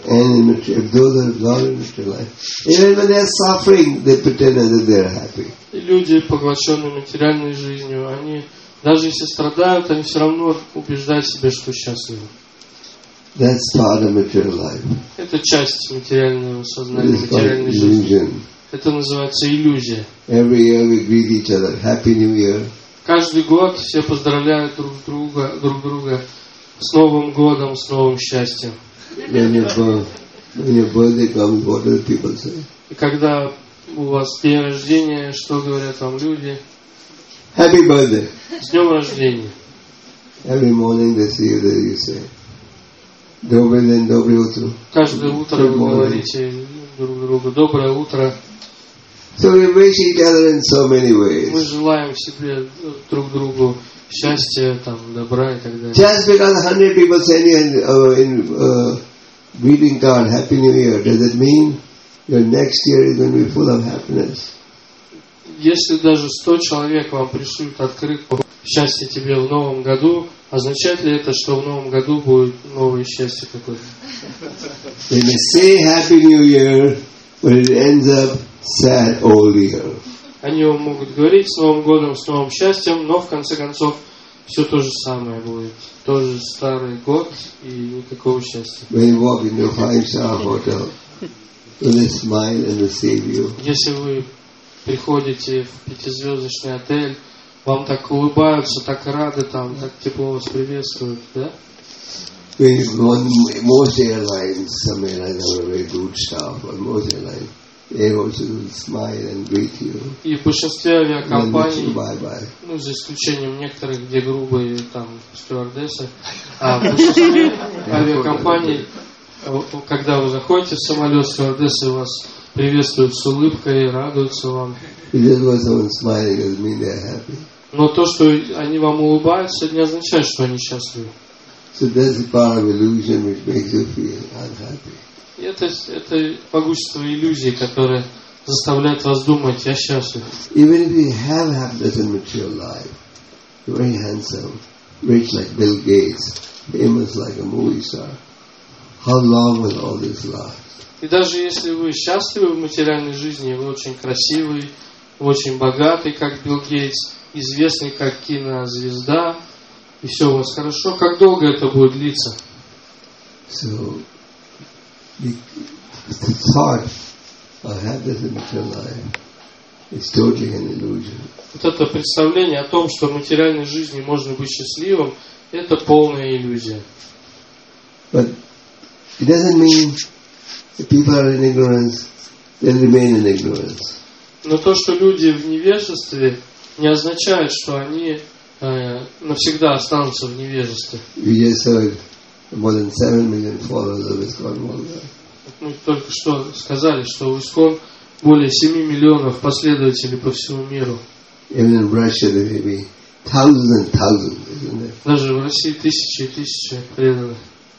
if those are absorbed in material life, even when they are suffering, they pretend that they are happy. И люди, поглощенные материальной жизнью, они, даже если страдают, они все равно убеждают себя, что счастливы. That's part of material life. Это часть материального It сознания, is called материальной жизни. illusion. Это называется иллюзия. Every year we greet each other. Happy New Year. Каждый год все поздравляют друг друга с Новым годом, с новым счастьем. When your birthday comes, what do the people say? И когда у вас день рождения, что говорят вам люди? Happy birthday. С днем рождения. Every morning they see you there, you say, Добрый день, доброе утро. Каждое утро вы говорите друг другу доброе утро. So we wish each other in so many ways. Мы желаем себе друг другу счастья, добра и так далее. Just because 100 people send you in greeting card, Happy New Year, does it mean your next year is going to be full of happiness? Если даже 100 человек вам пришлют открытку «Счастье тебе в новом году», означает ли это, что в новом году будет новое счастье какое-то? They may say Happy New Year, but it ends up sad old year. Они вам могут говорить с Новым годом, с новым счастьем, но в конце концов все то же самое будет. Тоже старый год и никакого счастья. When you walk into a 5-star hotel, will they smile and receive you? Если вы приходите в 5-звездочный отель, вам так улыбаются, так рады, так тепло вас приветствуют, да? When you go on most airlines, some airlines have a very good staff, but most airlines, they also will smile and greet you. И в большинстве And wish авиакомпаний, you bye-bye. за исключением некоторых, где грубые стюардессы, а в большинстве авиакомпаний, когда вы заходите в самолет, стюардессы вас приветствуют с улыбкой, радуются вам. Just because someone smiling doesn't mean they're happy. Но то, что они вам улыбаются, не означает, что они счастливы. So that's the power of illusion which makes you feel unhappy. И это могущество иллюзии, которое заставляет вас думать, я счастлив. Even if you have happiness in material life, you're very handsome, rich like Bill Gates, famous like a movie star. How long will all this last? И даже если вы счастливы в материальной жизни, вы очень красивый, очень богатый, как Билл Гейтс, известный как кинозвезда, и все у вас хорошо, как долго это будет длиться? So, the thought of happiness in material life is totally an illusion. Вот это представление о том, что в материальной жизни можно быть счастливым, это полная иллюзия. But it doesn't mean if people are in ignorance, they'll remain in ignorance. Но то, что люди в невежестве, не означает, что они навсегда останутся в невежестве. We just heard more than 7 million followers of ISKCON worldwide. Мы только что сказали, что у ИСККОН более 7 миллионов последователей по всему миру. Even in Russia, there may be thousands and thousands, isn't it? Даже в России тысячи и тысячи преданных.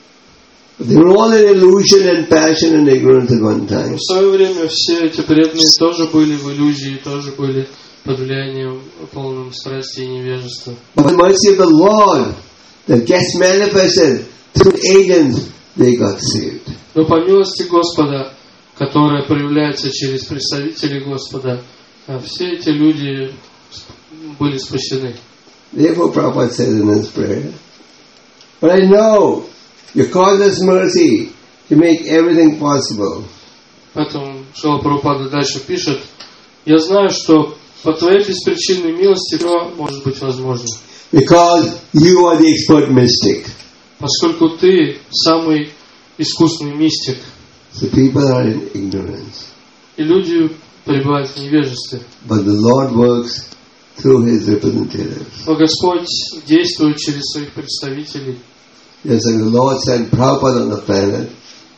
They were all in illusion and passion and ignorance at one time. В свое время все эти преданные тоже были в иллюзии, тоже были под влиянием полным страсти и невежества. But by the mercy of the Lord that gets manifested through agents, they got saved. Но по милости Господа, которая проявляется через представителей Господа, все эти люди были спасены. Therefore, Prabhupada says in his prayer, but I know your causeless mercy to make everything possible. Поэтому Шрила Прабхупада дальше пишет: я знаю, что по твоей беспричинной милости все может быть возможно. Because you are the expert mystic. Поскольку ты самый искусный мистик. So people are in ignorance. И люди пребывают в невежестве. But the Lord works through His representatives. Но Господь действует через своих представителей. Yes, and the Lord sent Prabhupada on the planet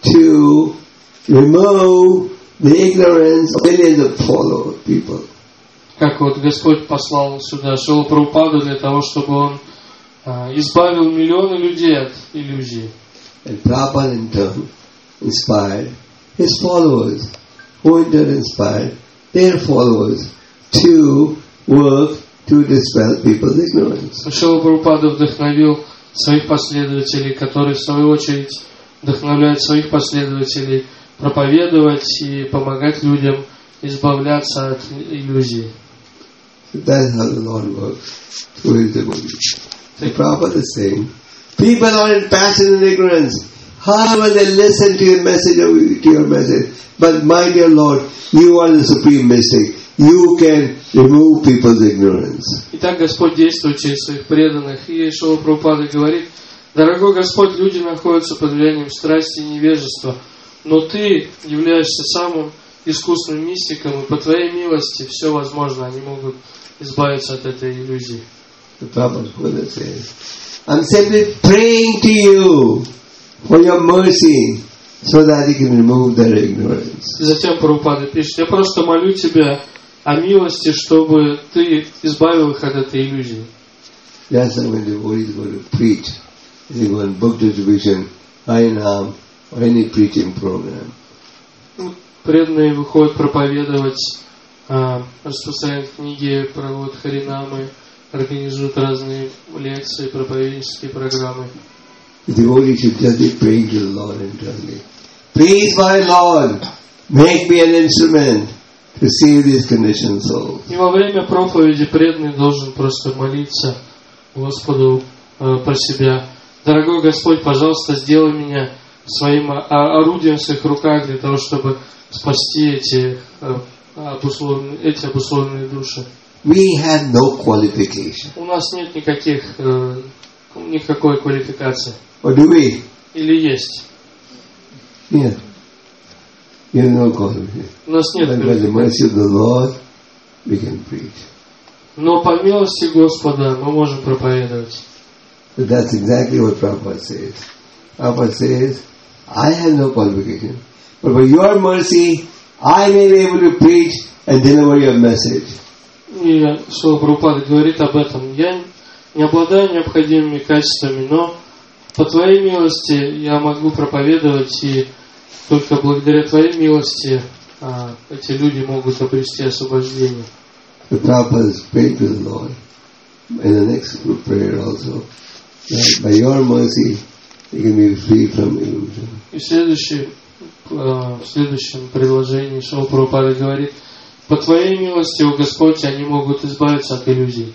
to remove the ignorance of millions of follower people. Как вот Господь послал сюда Шрилу Прабхупаду для того, чтобы он избавил миллионы людей от иллюзий. And Prabhupada in turn inspired his followers, who in turn inspired their followers to work to dispel people's ignorance. Шрила Прабхупада вдохновил своих последователей, которые в свою очередь вдохновляют своих последователей проповедовать и помогать людям избавляться от иллюзий. That's how the Lord works through His devotees. The Prabhupada is saying, people are in passion and ignorance. However, they listen to your message or to your message. But my dear Lord, you are the supreme mystic. You can remove people's ignorance. Итак, Господь действует через своих преданных. И Шрила Прабхупада говорит: дорогой Господь, люди находятся под влиянием страсти и невежества, но Ты являешься самым искусным мистиком, и по Твоей милости все возможно. Они могут избавиться от этой иллюзии. The Prabhupada says, I'm simply praying to you for your mercy so that you can remove their ignorance. И затем Прабхупада пишет: я просто молю Тебя о милости, чтобы Ты избавил их от этой иллюзии. Just like when devotees go to preach, they go on book distribution, Harinam, or any preaching program. Преданные выходят проповедовать, распространяют книги, проводят харинамы, организуют разные лекции, проповеднические программы. The devotee should just be praying to the Lord internally. Please, my Lord, make me an instrument to save these conditioned souls. И во время проповеди преданный должен просто молиться Господу про себя: дорогой Господь, пожалуйста, сделай меня своим орудием в своих руках для того, чтобы спасти эти обусловленные души. We have no qualification. У нас нет никакой квалификации. Or do we? Или есть? Yeah. You have no qualification. У нас нет But by the mercy of the Lord, we can preach. Но по милости Господа мы можем проповедовать. But that's exactly what Prabhupada says. Prabhupada says, I have no qualification, but by your mercy, I may be able to preach and deliver your message. И Шрила Прабхупада говорит об этом. Я не обладаю необходимыми качествами, но по Твоей милости я могу проповедовать, и только благодаря Твоей милости эти люди могут обрести освобождение. The Prabhupada is praying to the Lord in the next prayer also, that by your mercy, they can be free from illusion. И в следующем предложении Шрила Прабхупада говорит: по Твоей милости, о Господь, они могут избавиться от иллюзий.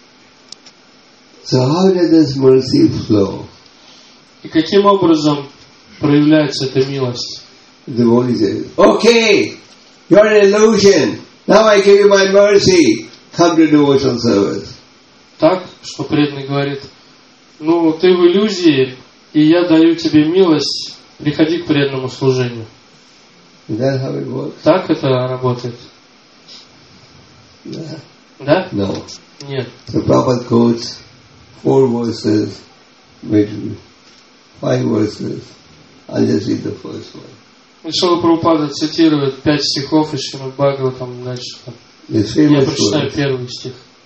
So how does this mercy flow? И каким образом проявляется эта милость? The devotee says, okay, you're an illusion. Now I give you my mercy. Come to devotional service. Так, что преданный говорит: ну, ты в иллюзии, и я даю тебе милость, приходи к преданному служению. Is that how it works? Так это работает? Yeah. Да? No. Нет. So Prabhupada quotes 4 verses, maybe 5 verses. I'll just read the first one. Шрила Прабхупада цитирует 5 стихов из Шримад Бхагаватам, дальше. This Я famous прочитаю verse. первый стих.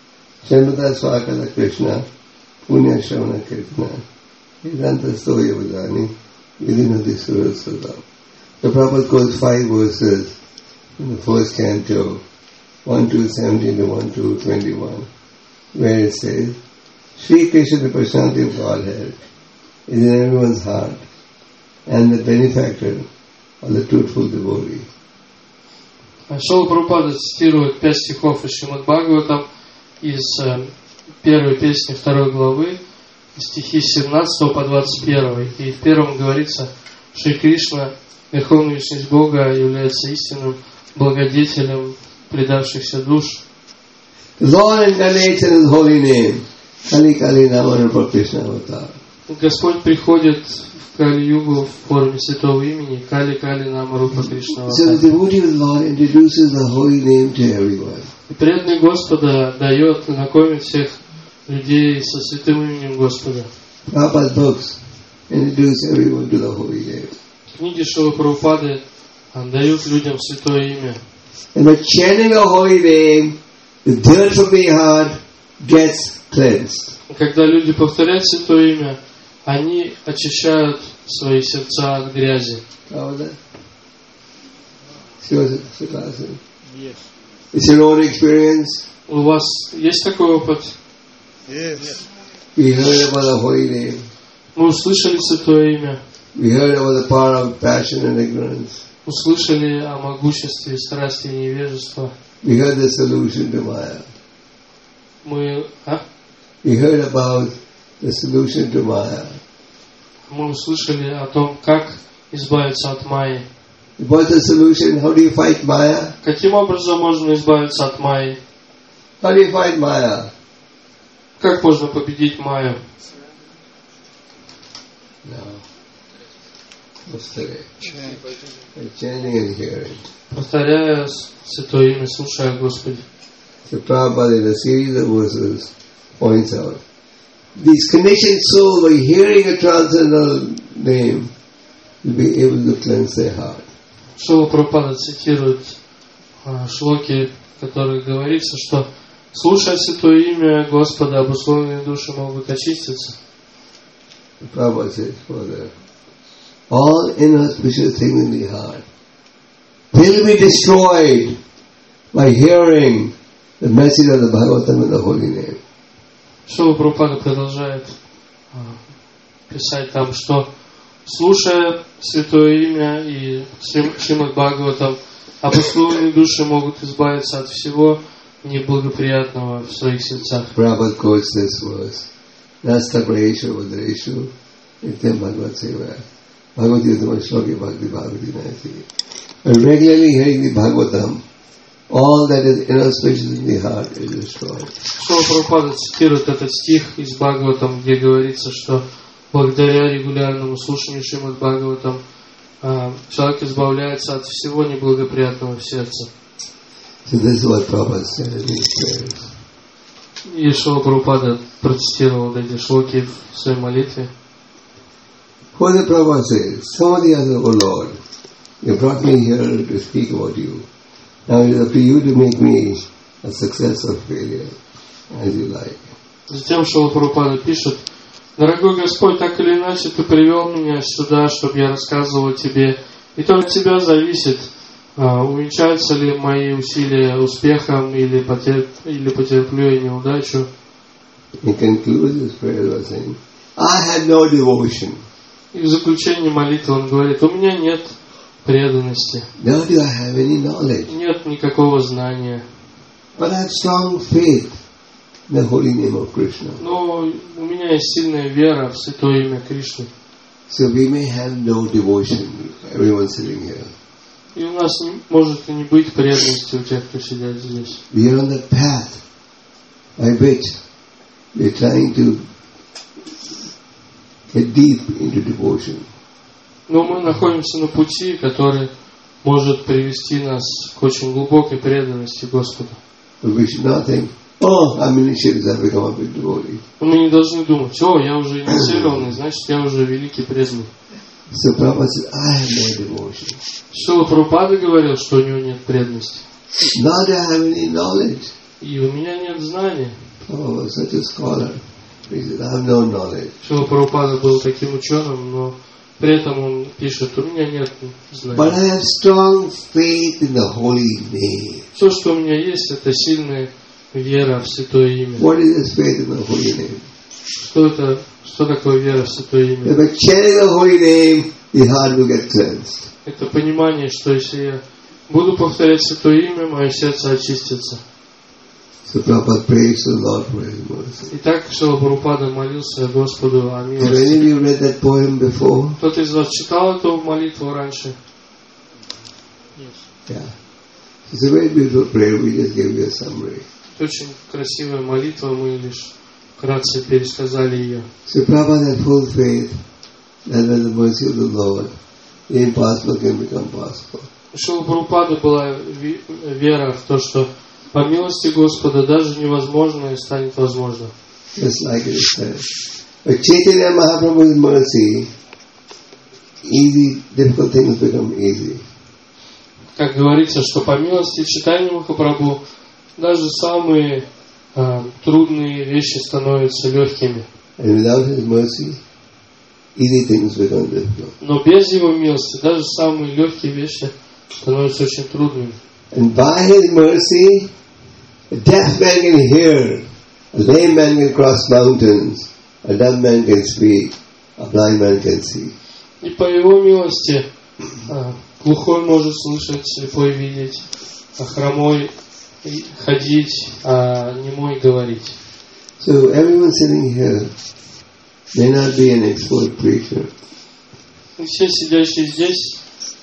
Srimata Swakala Krishna, Punya Shravana Kirtana, Vedanta Stoya Vadani, Vidinati Surasada. The Prabhupada quotes 5 verses in the first canto, 1-17 to 1-21, where it says, Sri Krishna, the personality of Godhead, is in everyone's heart, and the benefactor of the truthful devotee. Шрила Прабхупада цитирует 5 стихов из Шримад Бхагаватам из первой песни 2 главы, стихи с 17 по 21. И в первом говорится, Шри Кришна, Верховная Личность Бога, является истинным благодетелем предавшихся душ. Lord incarnates in His holy name, Kali Kali Namarupa Krishna Avatar. Господь приходит в Кали-югу в форме святого имени Кали-Кали Намарупа Кришна So the devotee of the Lord introduces the holy name to everyone. И преданный Господа дает знакомить всех людей со святым именем Господа. Prabhupada's books introduce everyone to the holy name. Книги Шрилы Прабхупады дают людям святое имя. And by chanting the holy name, the dirt from the heart gets cleansed. Когда люди повторяют святое имя, они очищают свои сердца от грязи. Yes. It's your own experience. У вас есть такой опыт? Yes. We heard about the holy name. Мы услышали святое имя. We heard about the power of passion and ignorance. Услышали о могуществе страсти и невежества. We heard the solution to Maya. We heard about the solution to Maya. Мы услышали о том, как избавиться от Майи. What's the solution? How do you fight Maya? Каким образом можно избавиться от Майи? How do you fight Maya? Как можно победить Майю? No. Chanting and hearing. Повторяя святое имя, слушая о Господе. So Prabhupada in a series of verses points out these conditioned souls by hearing a transcendental name will be able to cleanse their heart. Шрила Прабхупада цитирует шлоки, в которых говорится, что слушая святое имя Господа, обусловленные души могут очиститься. Prabhupada says further, all inauspicious things in the heart will be destroyed by hearing the message of the Bhagavatam and the holy name. Шрила Прабхупада продолжает писать там, что слушая святое имя и Шримад Бхагаватам, обусловленные души могут избавиться от всего неблагоприятного в своих сердцах. Prabhupada quotes this verse, Nasta Praeshu Vadreshu Nityam Bhagavad Seva Bhagavad Yuddhama Shloki Bhakti Bhagavati Nati. By regularly hearing the Bhagavatam, all that is inauspicious in the heart is destroyed. Шрила Прабхупада цитирует этот стих из Бхагаватам, где говорится, что благодаря регулярному слушанию Шримад Бхагаватам человек избавляется от всего неблагоприятного в сердце. So this is what Prabhupada said in his prayers. И Шрила Прабхупада процитировал эти шлоки в своей молитве. What the Prabhupada says, somebody asked, "Oh Lord, you brought me here to speak about you. Now it is up to you to make me a success or failure, as you like." Затем Шрила Прабхупада пишет: «Дорогой Господь, так или иначе Ты привел меня сюда, чтобы я рассказывал о Тебе, и только от Тебя зависит, увенчаются ли мои усилия успехом или потерплю я неудачу». He concludes his prayer by saying, "I had no devotion. И в заключении молитвы он говорит: у меня нет преданности, Nor do I have any knowledge. нет никакого знания, But I have strong faith in the holy name of Krishna." но у меня есть сильная вера в святое имя Кришны. So we may have no devotion, everyone sitting here. И у нас может и не быть преданности у тех, кто сидят здесь. We are on the path by which we are trying to get deep into devotion. Но мы находимся на пути, который может привести нас к очень глубокой преданности Господу. But we should not think, "Oh, I'm initiated, I've become a big devotee." Мы не должны думать: о, я уже инициированный, значит, я уже великий преданный. So Prabhupada said, "I have no devotion. Шрила Прабхупада говорил, что у него нет преданности. Nor do I have any knowledge." И у меня нет знания. Prabhupada was such a scholar. He said, I have no knowledge. Шрила Прабхупада был таким ученым, но при этом он пишет: у меня нет But знаний. I have strong faith in the holy name. Все, что у меня есть, это сильная вера в Святое Имя. What is this faith in the holy name? Что такое вера в Святое Имя? By chanting the holy name, the heart will get cleansed. Это понимание, что если я буду повторять Святое Имя, мое сердце очистится. So Prabhupada prays to the Lord for His mercy. Итак, Шрила Прабхупада молился Господу о Have any милости. of you read that poem before? Кто-то из вас читал эту молитву раньше? Yeah. It's a very beautiful prayer. We just gave you a summary. Это очень красивая молитва, мы лишь вкратце пересказали ее. So Prabhupada had full faith that with the mercy of the Lord, the impossible can become possible. У Шрилы Прабхупады была вера в то, что по милости Господа даже невозможное станет возможным. Just like it is said. By Chaitanya Mahaprabhu's mercy, easy, difficult things become easy. Как говорится, что по милости Чайтаньи Махапрабху даже самые трудные вещи становятся легкими. And without His mercy, easy things become difficult. Но без Его милости даже самые легкие вещи становятся очень трудными. And by His mercy, a deaf man can hear, a lame man can cross mountains, a dumb man can speak, a blind man can see. И по Его милости глухой может слышать, слепой видеть, а хромой ходить, а немой говорить. So everyone sitting here may not be an expert preacher, И все сидящие здесь,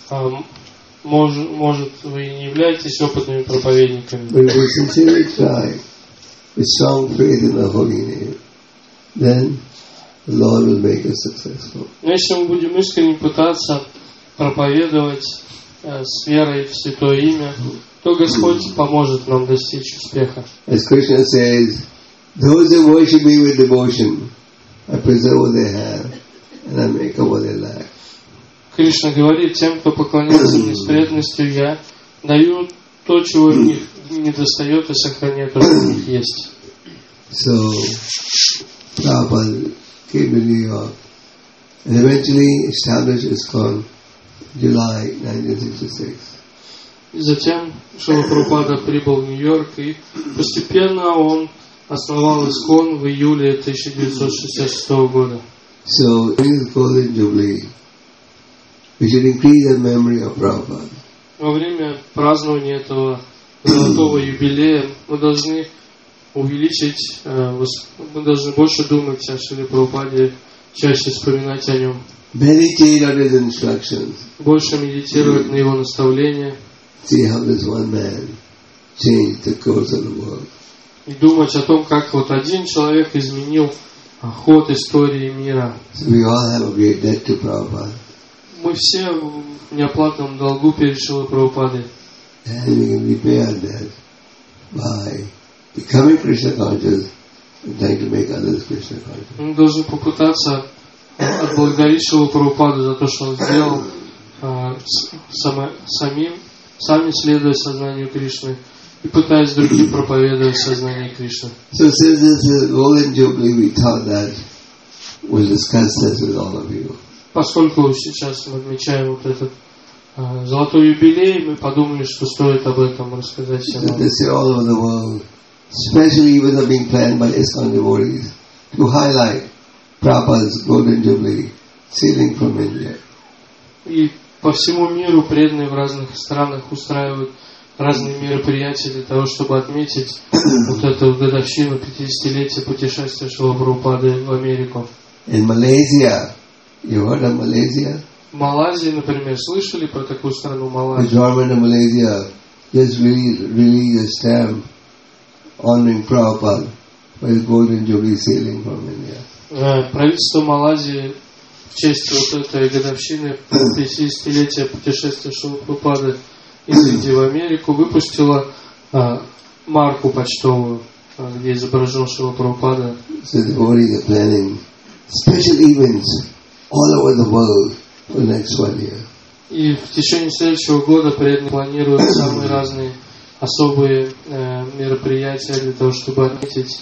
может, вы не являетесь опытными проповедниками. but if we sincerely try with strong faith in the holy name, then the Lord will make us successful. Но если мы будем искренне пытаться проповедовать с верой в Святое Имя, то Господь поможет нам достичь успеха. As Krishna says, those who worship me with devotion, I preserve what they have and I make up what they lack. Кришна говорит: тем, кто поклоняется мне с преданностью, я даю то, чего у них не достает, и сохраняю то, что у них есть. So, Prabhupada came to New York and eventually established ISKCON July 1966. И затем Шрила Прабхупада прибыл в Нью-Йорк, и постепенно он основал ИСККОН в июле 1966 года. So, in this Golden Jubilee, we should increase the memory of Prabhupada. Во время празднования этого золотого юбилея мы должны увеличить, мы должны больше думать о Шриле Прабхупаде, чаще вспоминать о нем, Meditate on his instructions. больше медитировать на его наставления See how this one man changed the course of the world. и думать о том, как вот один человек изменил ход истории мира. So we all have a great debt to Prabhupada. Мы все в неоплатном долгу перед Шрилой Прабхупадой. And we can repay our debt by becoming Krishna conscious and trying to make others Krishna conscious. Мы должны попытаться отблагодарить Шрилу Прабхупаду за то, что он сделал, сами следуя сознанию Кришны и пытаясь другим проповедовать сознание Кришны. So since this is Golden Jubilee, we thought that we'll discuss this with all of you. Поскольку сейчас мы отмечаем вот этот золотой юбилей, мы подумали, что стоит об этом рассказать всем So вам. this year all over the world, especially events are being planned by ISKCON devotees to highlight Prabhupada's Golden Jubilee sailing from India. И по всему миру преданные в разных странах устраивают разные мероприятия для того, чтобы отметить вот эту годовщину 50-летия путешествия Шрилы Прабхупады в Америку. In Malaysia, you heard of Malaysia? В Малайзии, например, слышали про такую страну The Малайзию? government of Malaysia just released a stamp honoring Prabhupada for his Golden Jubilee sailing from India. Правительство Малайзии в честь вот этой годовщины 50-летия путешествия Шрилы Прабхупады из Индии в Америку выпустило марку почтовую, где изображен Шрила Прабхупада. So the devotees are planning special events all over the world for the next 1 year. И в течение следующего года преданные планируют самые разные особые мероприятия для того, чтобы отметить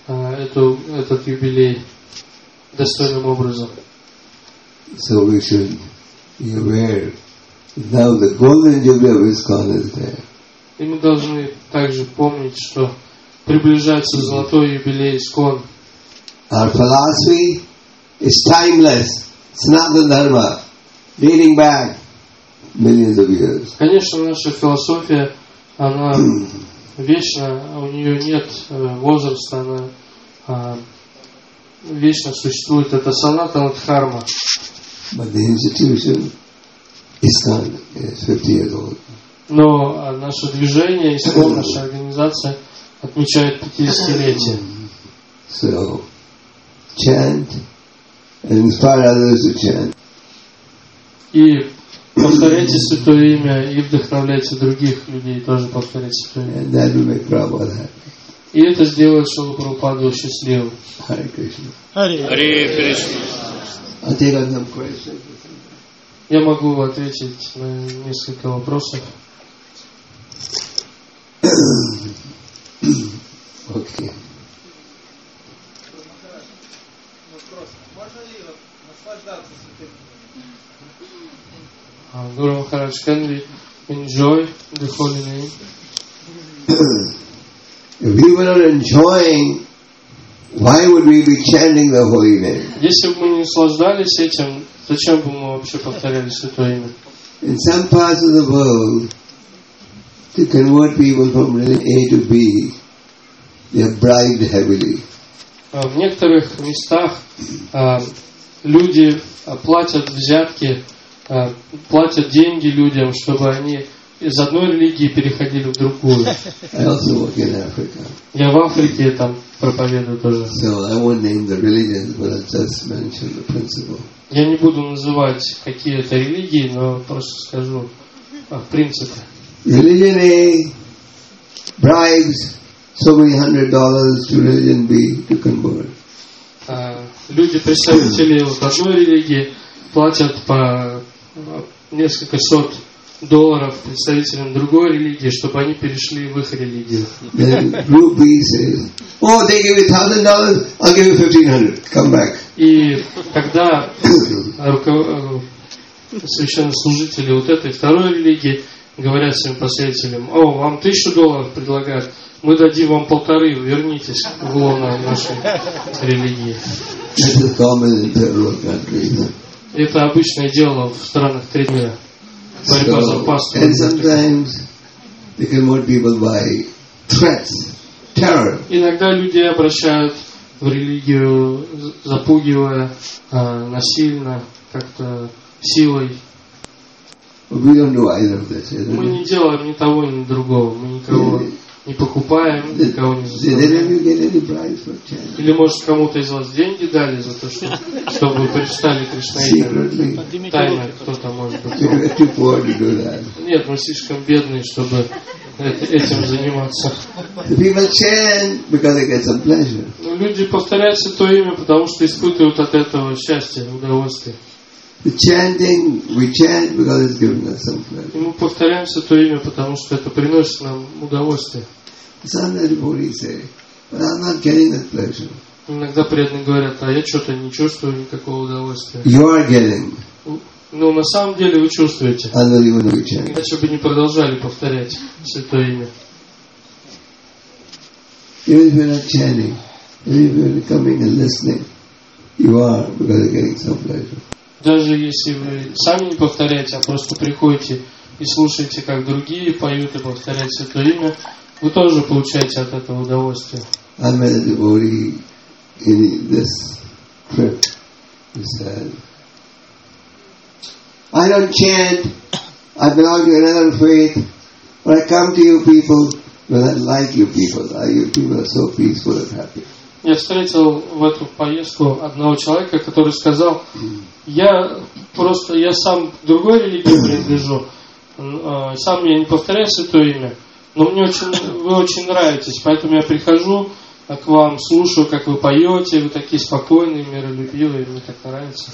этот юбилей достойным образом. So we should be aware. Now the golden jubilee of ISKCON is there. И мы должны также помнить, что приближается золотой юбилей ИСККОН. Our philosophy is timeless. Sanatana Dharma, dating back millions of years. Конечно, наша философия, она вечна, у нее нет возраста, она вечно существует. Это санатана дхарма. But the institution ISKCON is 50 years old. Но наше движение, ИСККОН, наша организация отмечает 50-летие. So, chant and inspire others to chant. И повторяйте Святое Имя и вдохновляйте других людей тоже повторять Святое Имя. And that will make Prabhupada happy. И это сделает Шрилу Прабхупаду счастливым. Hare Krishna. Hare Krishna. I'll take on some questions. Я могу ответить на несколько вопросов. Okay. Guru Maharaj, can we enjoy the holy name? If we were not enjoying, why would we be chanting the holy name? Если бы мы не наслаждались этим, зачем бы мы вообще повторяли Святое Имя? In some parts of the world, to convert people from religion A to B, they are bribed heavily. В некоторых местах люди платят взятки, платят деньги людям, чтобы они из одной религии переходили в другую. I also work in Africa. Я в Африке там проповедую тоже. So I won't name the religions, but I'll just mention the principle. Я не буду называть какие это религии, но просто скажу в принципе. Religion A bribes so many $100 to religion B to convert. Люди, представители вот одной религии, платят по несколько сот долларов представителям другой религии, чтобы они перешли в их религию. Then group B says, "Oh, they give you $1,000, I'll give you $1,500. Come back." И когда священнослужители вот этой второй религии говорят своим последователям: "О, вам $1000 предлагают, мы дадим вам 1,5, вернитесь в лоно нашей религии". This is common in third world countries. Это обычное дело в странах третьего мира. Борьба за пасту. And sometimes they convert people by threats, terror. Иногда людей обращают в религию, запугивая насильно, как-то силой. But we don't do either of this. Мы не делаем ни того, ни другого. Мы никого не покупаем, никого не заставляем. Или, может, кому-то из вас деньги дали за то, чтобы вы прочитали Кришнаитам? Тайно кто-то, может быть. Нет, мы слишком бедные, чтобы этим заниматься. Но люди повторяют Святое Имя, потому что испытывают от этого счастье, удовольствие. The chanting, we chant because it's giving us some pleasure. И мы повторяем Святое Имя, потому что это приносит нам удовольствие. Sometimes devotees say, but I'm not getting that pleasure. Иногда преданные говорят: а я что-то не чувствую никакого удовольствия. You are getting. Но на самом деле вы чувствуете. Иначе бы не продолжали повторять Святое Имя. Even if you're not chanting, even if you're coming and listening, you are because you're getting some pleasure. Даже если вы сами не повторяете, а просто приходите и слушаете, как другие поют и повторяют Святое Имя, вы тоже получаете от этого удовольствие. I met a devotee in this trip. He said, I don't chant, I belong to another faith, but I come to you people because I like you people. You people are so peaceful and happy. Я встретил в эту поездку одного человека, который сказал: я сам к другой религии принадлежу, сам я не повторяю Святое Имя, но вы очень нравитесь, поэтому я прихожу к вам, слушаю, как вы поете, вы такие спокойные, миролюбивые, мне так нравится.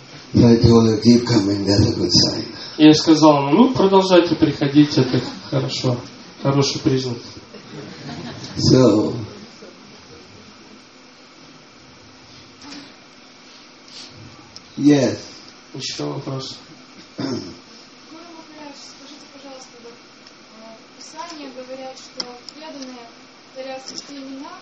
И я сказал: продолжайте приходить, это хорошо, хороший признак. So, Yes. Еще вопрос. Скажите, пожалуйста, вот, Писания говорят, что преданные царятся племена,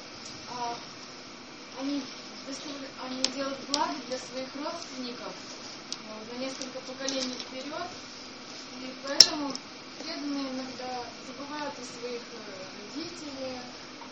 они делают благо для своих родственников на несколько поколений вперед, и поэтому преданные иногда забывают о своих родителях,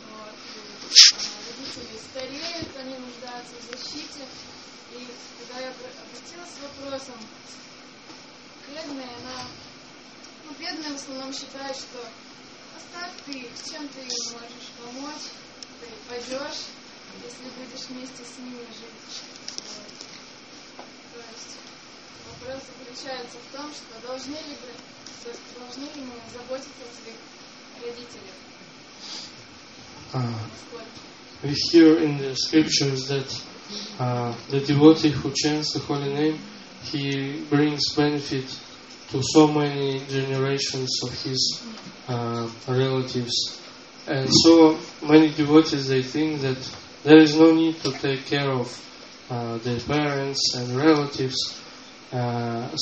родители стареют, они нуждаются в защите. И когда я обратилась с вопросом, преданные в основном считают, что оставь ты их, чем ты им можешь помочь, ты пойдешь, если будешь вместе с ними жить. То есть вопрос заключается в том, что должны ли мы заботиться о своих родителях? We hear in the scriptures that the devotee who chants the holy name, he brings benefit to so many generations of his relatives. And so many devotees, they think that there is no need to take care of their parents and relatives. And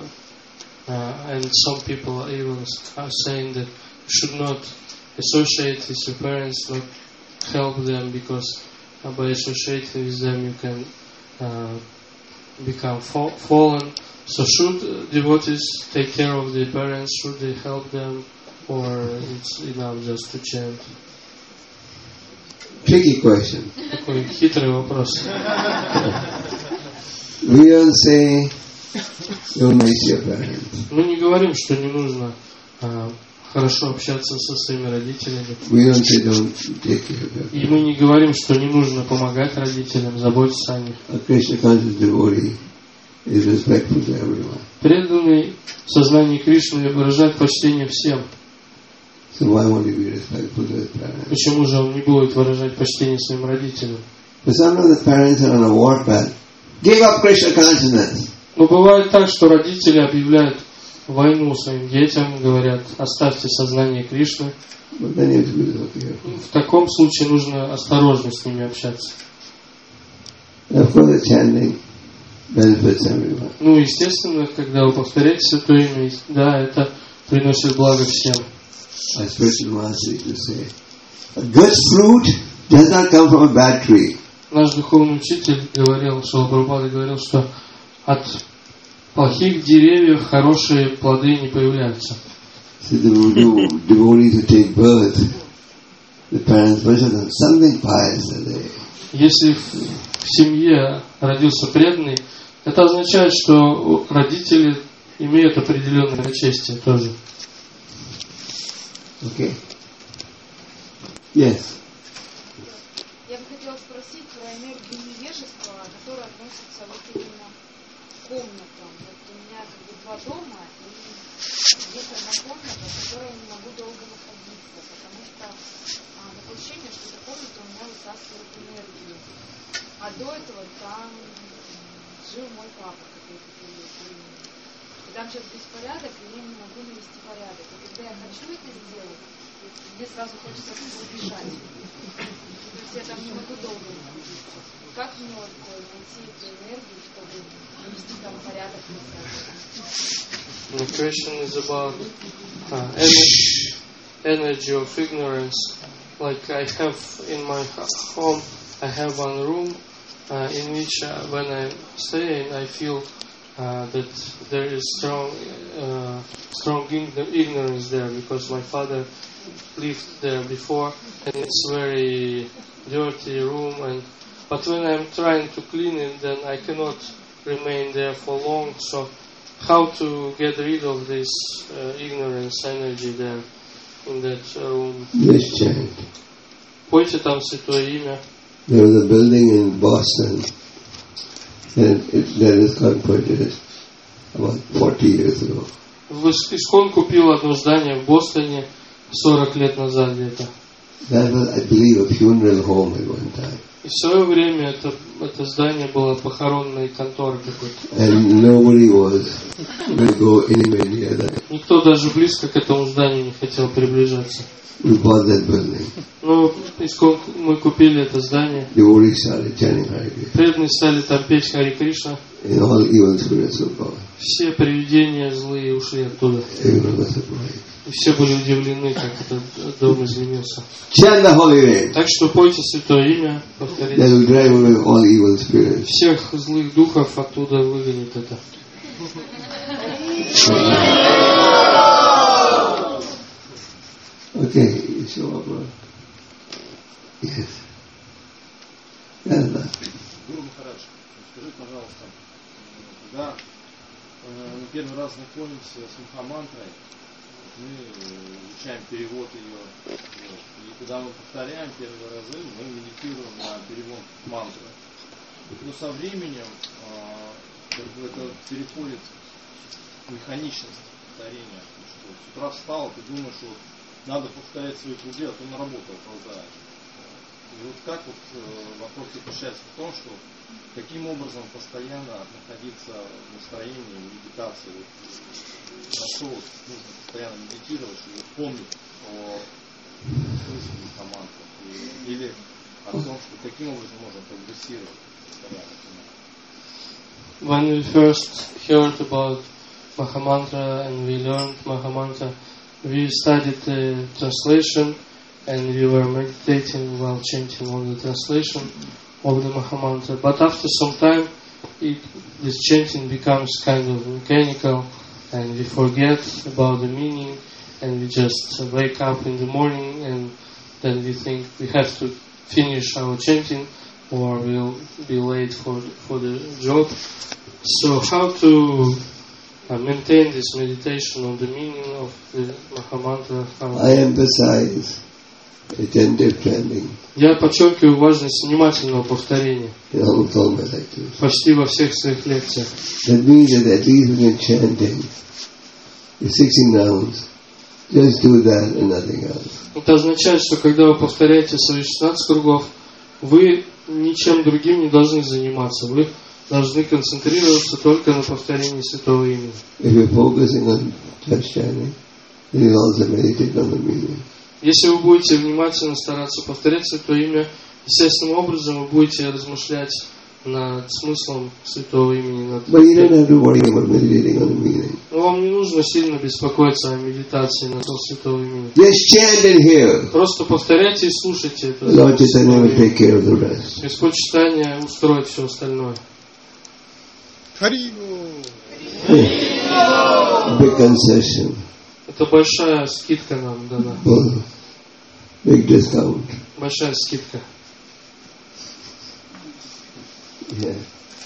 some people are even saying that you should not associate with your parents, not help them, because by associating with them you can become fallen. So should devotees take care of their parents? Should they help them? Or it's enough just to chant? Tricky question. Такой хитрый вопрос. We don't say don't miss your parents. Мы не говорим, что не нужно хорошо общаться со своими родителями. We don't say don't take care of them. И мы не говорим, что не нужно помогать родителям, заботиться о них. A Krishna conscious devotee is respectful to everyone. Преданный в сознании Кришны выражает почтение всем. So why won't he be respectful to his parents? Почему же он не будет выражать почтение своим родителям? But sometimes the parents are on a warpath. Give up Krishna consciousness. Но бывает так, что родители объявляют войну своим детям, говорят, оставьте сознание Кришны. But then you have to be so careful. В таком случае нужно осторожно с ними общаться. And of course, the chanting benefits everyone. Ну, естественно, когда вы повторяете Святое Имя, да, это приносит благо всем. My spiritual master used to say, a good fruit does not come from a bad tree. Наш духовный учитель говорил, Шрила Прабхупада говорил, что от плохих деревьев хорошие плоды не появляются. So the devotees who take birth, the parents worship them, something pious are they. Если в семье родился преданный, это означает, что родители имеют определенное честие тоже. Okay. Yes. Я бы хотела спросить про энергию невежества, которая относится вот именно к комнатам. Вот у меня как бы два дома, и есть одна комната, в которой я не могу долго находиться, потому что такое ощущение, что эта комната у меня высасывает энергию. А до этого там жил мой папа какой-то период времени. И там сейчас беспорядок, и я не могу навести порядок. И когда я хочу это сделать, мне сразу хочется убежать. То есть я там не могу долго находиться. Как мне вот найти эту энергию, чтобы навести там порядок? The question is about energy of ignorance. Like I have in my home, I have one room in which when I stay, I feel that there is strong ignorance there, because my father lived there before, and it's very dirty room. But when I'm trying to clean it, then I cannot remain there for long. So, how to get rid of this ignorance energy there in that room? Just chant. Пойте там Святое Имя. There was a building in Boston, and that is converted about 40 years ago. Искон купил одно здание в Бостоне 40 лет назад где-то. That was, I believe, a funeral home at one time. И в свое время это здание было похоронной конторой какой-то. And nobody was going to go anywhere near that. Никто даже близко к этому зданию не хотел приближаться. We bought that building. Но мы купили это здание. Devotees started chanting Hare Krishna. Преданные стали там петь Хари Кришна. And all evil spirits were gone. Все привидения злые ушли оттуда. Everyone was surprised. И все были удивлены, как этот дом изменился. Chant the holy name. Так что пойте святое имя, That повторите. will drive away all evil spirits. Всех злых духов оттуда выгонит это. Okay, you show up, bro. Yes. Yes, sir. Гуру Махарадж, скажи, пожалуйста, когда мы первый раз знакомимся с Махамантрой, мы изучаем перевод ее, и когда мы повторяем первые разы, мы медитируем на перевод мантры. Но со временем это переходит в механичность повторения, что с утра встал, ты думаешь, что надо повторять свои круги, а то на работу опоздаешь. И вот как вот вопрос заключается в том, что каким образом постоянно находиться в настроении медитации, на что вот нужно постоянно медитировать, чтобы помнить о смысле Махамантры, или о том, что каким образом можно прогрессировать постоянно. When we first heard about Mahamantra and we learned Mahamantra, we studied the translation and we were meditating while chanting on the translation of the Mahamantra. But after some time, this chanting becomes kind of mechanical and we forget about the meaning and we just wake up in the morning and then we think we have to finish our chanting or we'll be late for the job. So how to maintain this meditation on the meaning of the Mahamantra? I emphasize attentive chanting Я подчеркиваю важность внимательного повторения in almost all my lectures. почти во всех своих лекциях. That means that at least when you're chanting, the 16 rounds, just do that and nothing else. Это означает, что когда вы повторяете свои 16 кругов, вы ничем другим не должны заниматься. Вы должны концентрироваться только на повторении святого имени. If you're focusing on just chanting, then you also meditate on the meaning. Если вы будете внимательно стараться повторять святое имя, естественным образом вы будете размышлять над смыслом святого имени. But you don't have to worry about meditating on the meaning. Но вам не нужно сильно беспокоиться о медитации на то святого имени. Just chant and hear. Просто повторяйте и слушайте это. Lord Chaitanya will take care of the rest. Господь читания устроит все остальное. Big concession. Это большая скидка нам дана. Big discount. Большая скидка. Yeah.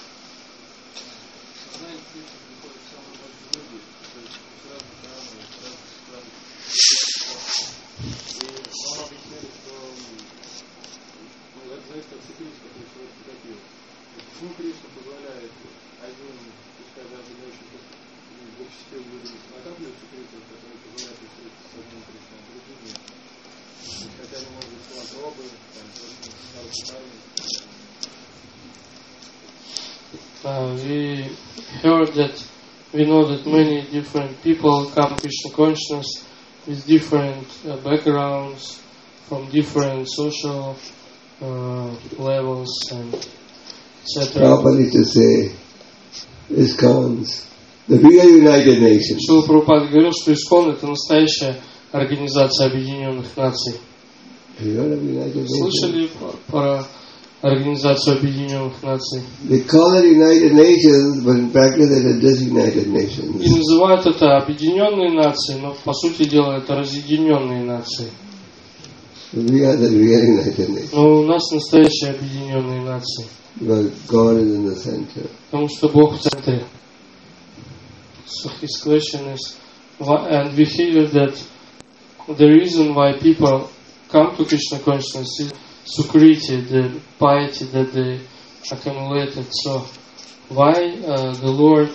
We heard that we know that many different people come to Krishna consciousness with different backgrounds, from different social levels and etc. Prabhupada used to say, ISKCON's the real United Nations. Шрила Прабхупада говорил, что ИСККОН это настоящая организация Объединенных Наций. Have you heard of United Nations? Слышали про Организацию Объединенных Наций? They call it United Nations, but in practice it is just United И Nations. называют это Объединенные Нации, но по сути дела это Разъединенные Нации. We are the real United Nations. Но у нас настоящие Объединенные Нации. Because God is in the center. Потому что Бог в центре. So his question is, and we hear that the reason why people come to Krishna consciousness is sukriti, the piety that they accumulated. So why the Lord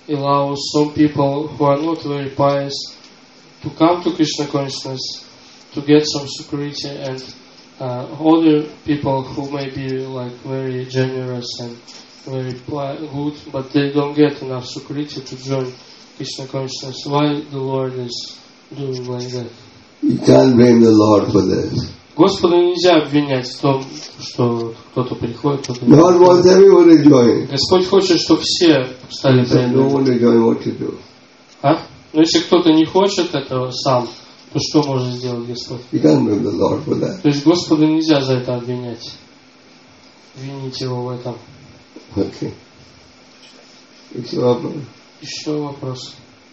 allows some people who are not very pious to come to Krishna consciousness, to get some security, and other people who may be like very generous and very good, but they don't get enough security to join Krishna consciousness. Why the Lord is doing like that? You can't blame the Lord for this. Господа нельзя обвинять в том, что кто-то приходит, кто-то не God wants приходит. everyone to join. Господь хочет, чтобы все стали If no преданными. one to join, what to do? Но если кто-то не хочет этого сам, то что может сделать Господь? You can't blame the Lord for that. То есть Господа нельзя за это обвинять. Винить его в этом. Okay. Еще вопрос. Еще вопрос.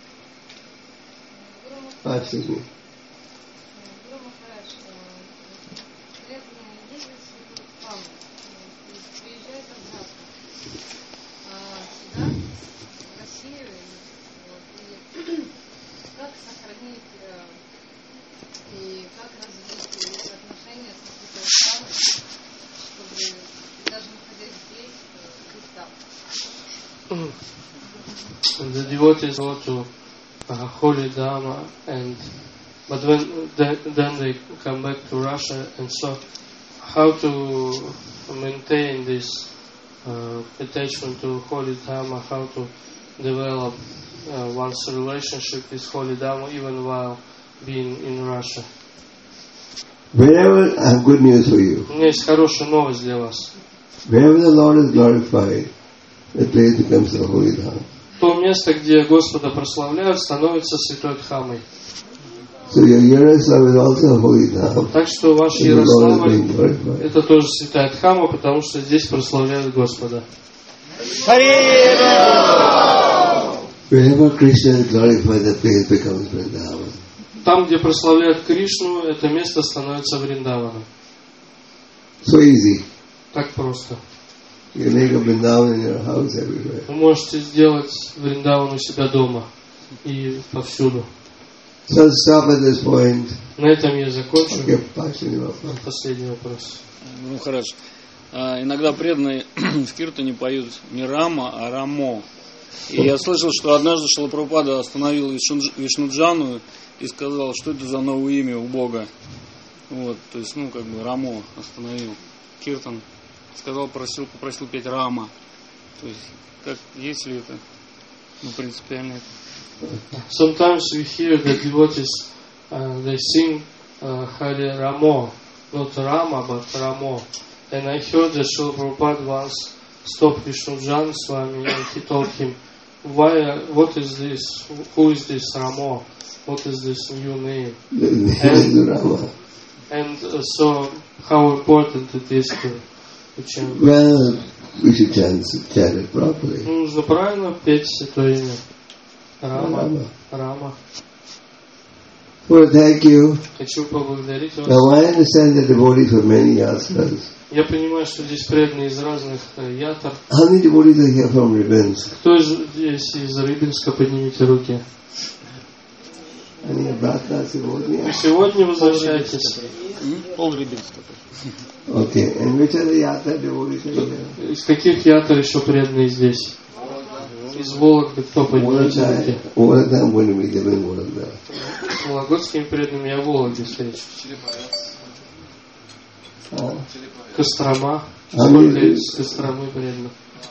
Excuse me. Гуру Махарадж, преданные ездят в Хаму, приезжают обратно сюда, в Россию, и как сохранить и как развить их отношения с Святой Хамой, чтобы даже находясь здесь, быть там. The devotees go to Holy Dharma, but then they come back to Russia, and so how to maintain this attachment to Holy Dharma, how to develop one's relationship with Holy Dharma even while being in Russia. Wherever, I have good news for you. У меня есть хорошая новость для вас. Wherever the Lord is glorified, the place becomes the holy Dham. То место, где Господа прославляют, становится Святой Дхамой. So your Yaroslav is also a holy Dham. Так что ваш And the Lord is Ярославль being glorified. это тоже Святая Дхама, потому что здесь прославляют Господа. Wherever Krishna is glorified, the place becomes Vrindavan. Там, где прославляют Кришну, это место становится Вриндаваном. So easy. Так просто. You make a Vrindavan in your house everywhere. Вы можете сделать Вриндаван у себя дома и повсюду. So stop at this point. На этом я закончу. Okay, Pashini Vapa. Последний вопрос. Ну, хорошо. Иногда преданные в Киртане поют не Рама, а Рамо. И я слышал, что однажды Шрила Прабхупада остановил Вишнуджану и сказал, что это за новое имя у Бога. Вот, то есть, ну, как бы Рамо остановил. Киртан сказал, попросил петь Рама. То есть, как, есть ли это, ну, принципиально это? Sometimes we hear the devotees, they sing Hare Ramo, not Rama, but Ramo. And I heard that Srila Prabhupada once stopped Vishnujan Swami and he told him, what is this? Who is this Ramo? What is this new name? And so, how important it is to chant? Well, we should chant it properly. Нужно правильно петь святое имя. Рама. Well, thank you. Хочу поблагодарить вас. Now I understand the devotees of many yatras. Я понимаю, что здесь преданные из разных ятр. How many devotees are here from Ribins? Кто здесь из Рыбинска, поднимите руки. Any Bratna сегодня? Сегодня возвращайтесь. Пол Рыбинска. Okay, and which are the yatra devotees are here? Из каких ятр еще преданные здесь? Из Вологды кто, поднимите руки. Vologda, I'm going to meet them in Vologda. С вологодскими преданными я в Вологде встречусь. Кострома. Сколько из Костромы преданных?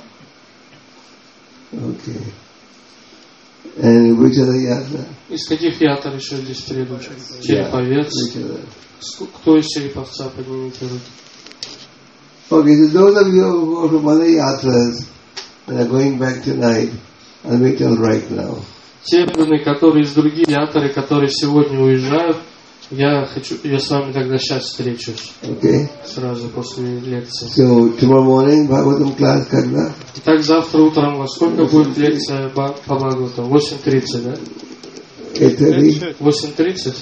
Okay. And which are the yatra? Из каких ятр еще здесь преданных? Череповец. Which are Кто из Череповца, поднимите руки. Okay, so those of you who are from other yatras and are going back tonight, I'll wait till right now. Те преданные, которые из других ятры, которые сегодня уезжают, я с вами тогда сейчас встречусь. Okay? Сразу после лекции. So tomorrow morning, Bhagavatam class, когда? Итак, завтра утром во сколько будет лекция по Бхагаватам? 8:30, да? 8:30? 8:30?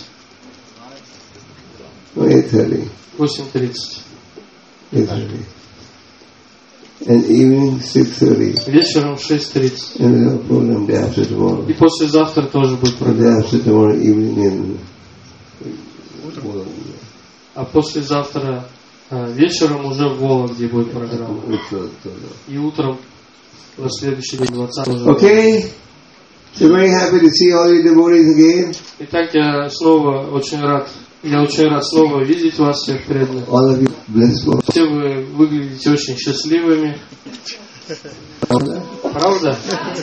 No, 8:30. 8:30. 8:30. And evening 6:30. Вечером в 6:30. And we have a program day after tomorrow. И послезавтра тоже будет Day программа. after tomorrow evening in А послезавтра вечером уже в Вологде будет программа. И утром на следующий день 20 уже. Okay? So very happy to see all you devotees again. Итак, я очень рад снова видеть вас всех преданных. All of you blissful. Все вы выглядите очень счастливыми. Правда?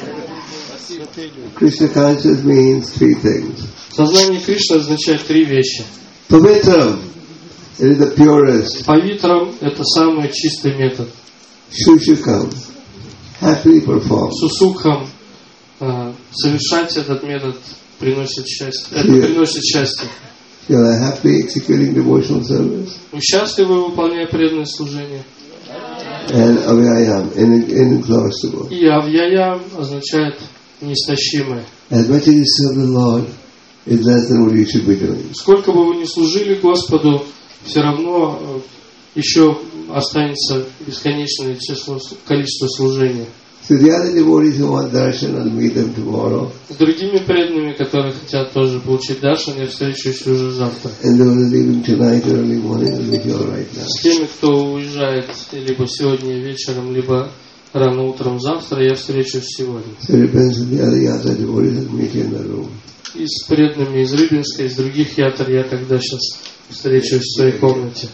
Krishna consciousness means three things. Сознание Кришны означает три вещи. Pavitram, it is the purest. Павитрам – это самый чистый метод. Shushukam, happily performed. Сусукхам совершать этот метод приносит счастье. Это приносит счастье. You are happily executing devotional service. Вы счастливы, выполняя преданное служение. And avyayam, inexhaustible. И авьяям означает неистощимое. As much as you serve the Lord, it's less than what you should be doing. Сколько бы вы ни служили Господу, все равно еще останется бесконечное количество служения. So the other devotees who want darshan, I'll meet them tomorrow. С другими преданными, которые хотят тоже получить даршан, я встречусь уже завтра. And those who are leaving tonight or early morning, I'll meet you all right now. С теми, кто уезжает либо сегодня вечером, либо рано утром завтра, я встречусь сегодня. So it depends on the other yatra devotees, I'll meet you in the room. И с преданными из Рыбинска, из других ятр я тогда сейчас встречусь в своей комнате.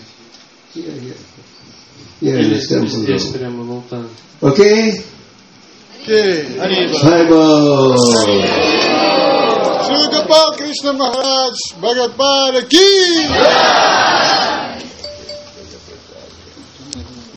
Или здесь прямо в алтаре. Okay? Haribol. Shri Gopal Krishna Maharaj Bhagat Pada Ki